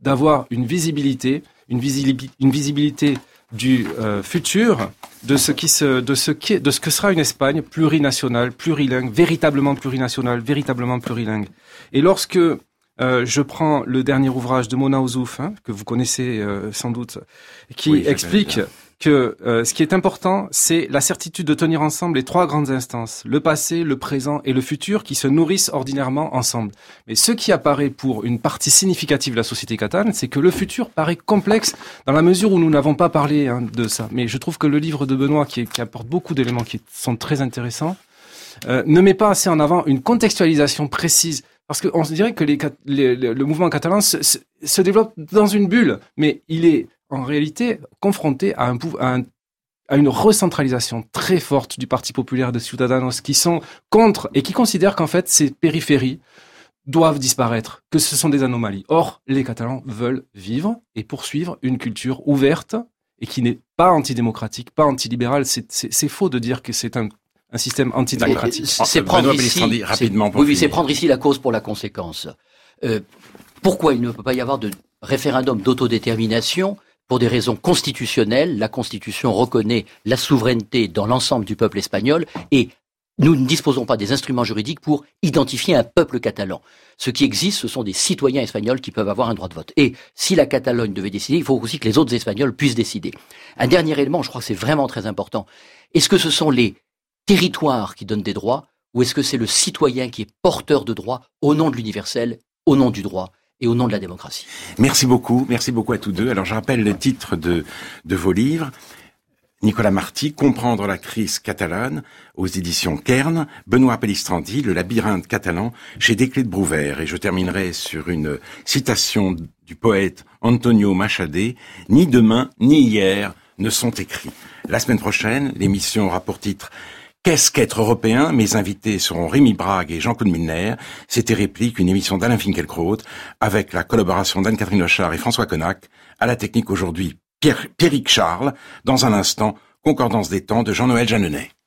d'avoir une visibilité, une visibilité, une visibilité du euh, futur, de ce qui se, de ce qui, de ce que sera une Espagne plurinationale, plurilingue, véritablement plurinationale, véritablement plurilingue. Et lorsque euh, je prends le dernier ouvrage de Mona Ozouf, hein, que vous connaissez euh, sans doute, qui oui, explique que euh, ce qui est important, c'est la certitude de tenir ensemble les trois grandes instances, le passé, le présent et le futur, qui se nourrissent ordinairement ensemble. Mais ce qui apparaît pour une partie significative de la société catalane, c'est que le futur paraît complexe dans la mesure où nous n'avons pas parlé hein, de ça. Mais je trouve que le livre de Benoît, qui, qui apporte beaucoup d'éléments qui sont très intéressants, euh, ne met pas assez en avant une contextualisation précise. Parce qu'on se dirait que les, les, le mouvement catalan se, se, se développe dans une bulle, mais il est en réalité confronté à, un, à, un, à une recentralisation très forte du Parti populaire de Ciudadanos qui sont contre et qui considèrent qu'en fait ces périphéries doivent disparaître, que ce sont des anomalies. Or, les Catalans veulent vivre et poursuivre une culture ouverte et qui n'est pas antidémocratique, pas antilibérale. C'est, c'est, c'est faux de dire que c'est un, un système antidémocratique. C'est, c'est prendre ici, rapidement c'est, oui, oui, c'est prendre ici la cause pour la conséquence. Euh, pourquoi il ne peut pas y avoir de référendum d'autodétermination? Pour des raisons constitutionnelles, la Constitution reconnaît la souveraineté dans l'ensemble du peuple espagnol et nous ne disposons pas des instruments juridiques pour identifier un peuple catalan. Ce qui existe, ce sont des citoyens espagnols qui peuvent avoir un droit de vote. Et si la Catalogne devait décider, il faut aussi que les autres Espagnols puissent décider. Un dernier élément, je crois que c'est vraiment très important. Est-ce que ce sont les territoires qui donnent des droits ou est-ce que c'est le citoyen qui est porteur de droits au nom de l'universel, au nom du droit et au nom de la démocratie? Merci beaucoup, merci beaucoup à tous deux. Alors je rappelle le titre de, de vos livres. Nicolas Marty, Comprendre la crise catalane, aux éditions Kern. Benoît Pellistrandi, Le labyrinthe catalan, chez Desclés de Brouvert. Et je terminerai sur une citation du poète Antonio Machade. Ni demain, ni hier ne sont écrits. La semaine prochaine, l'émission aura pour titre Qu'est-ce qu'être européen? Mes invités seront Rémi Brague et Jean-Claude Milner. C'était Réplique, une émission d'Alain Finkielkraut, avec la collaboration d'Anne-Catherine Hochard et François Connac. À la technique aujourd'hui, Pierre, Pierrick Charles. Dans un instant, Concordance des temps de Jean-Noël Jeanneney.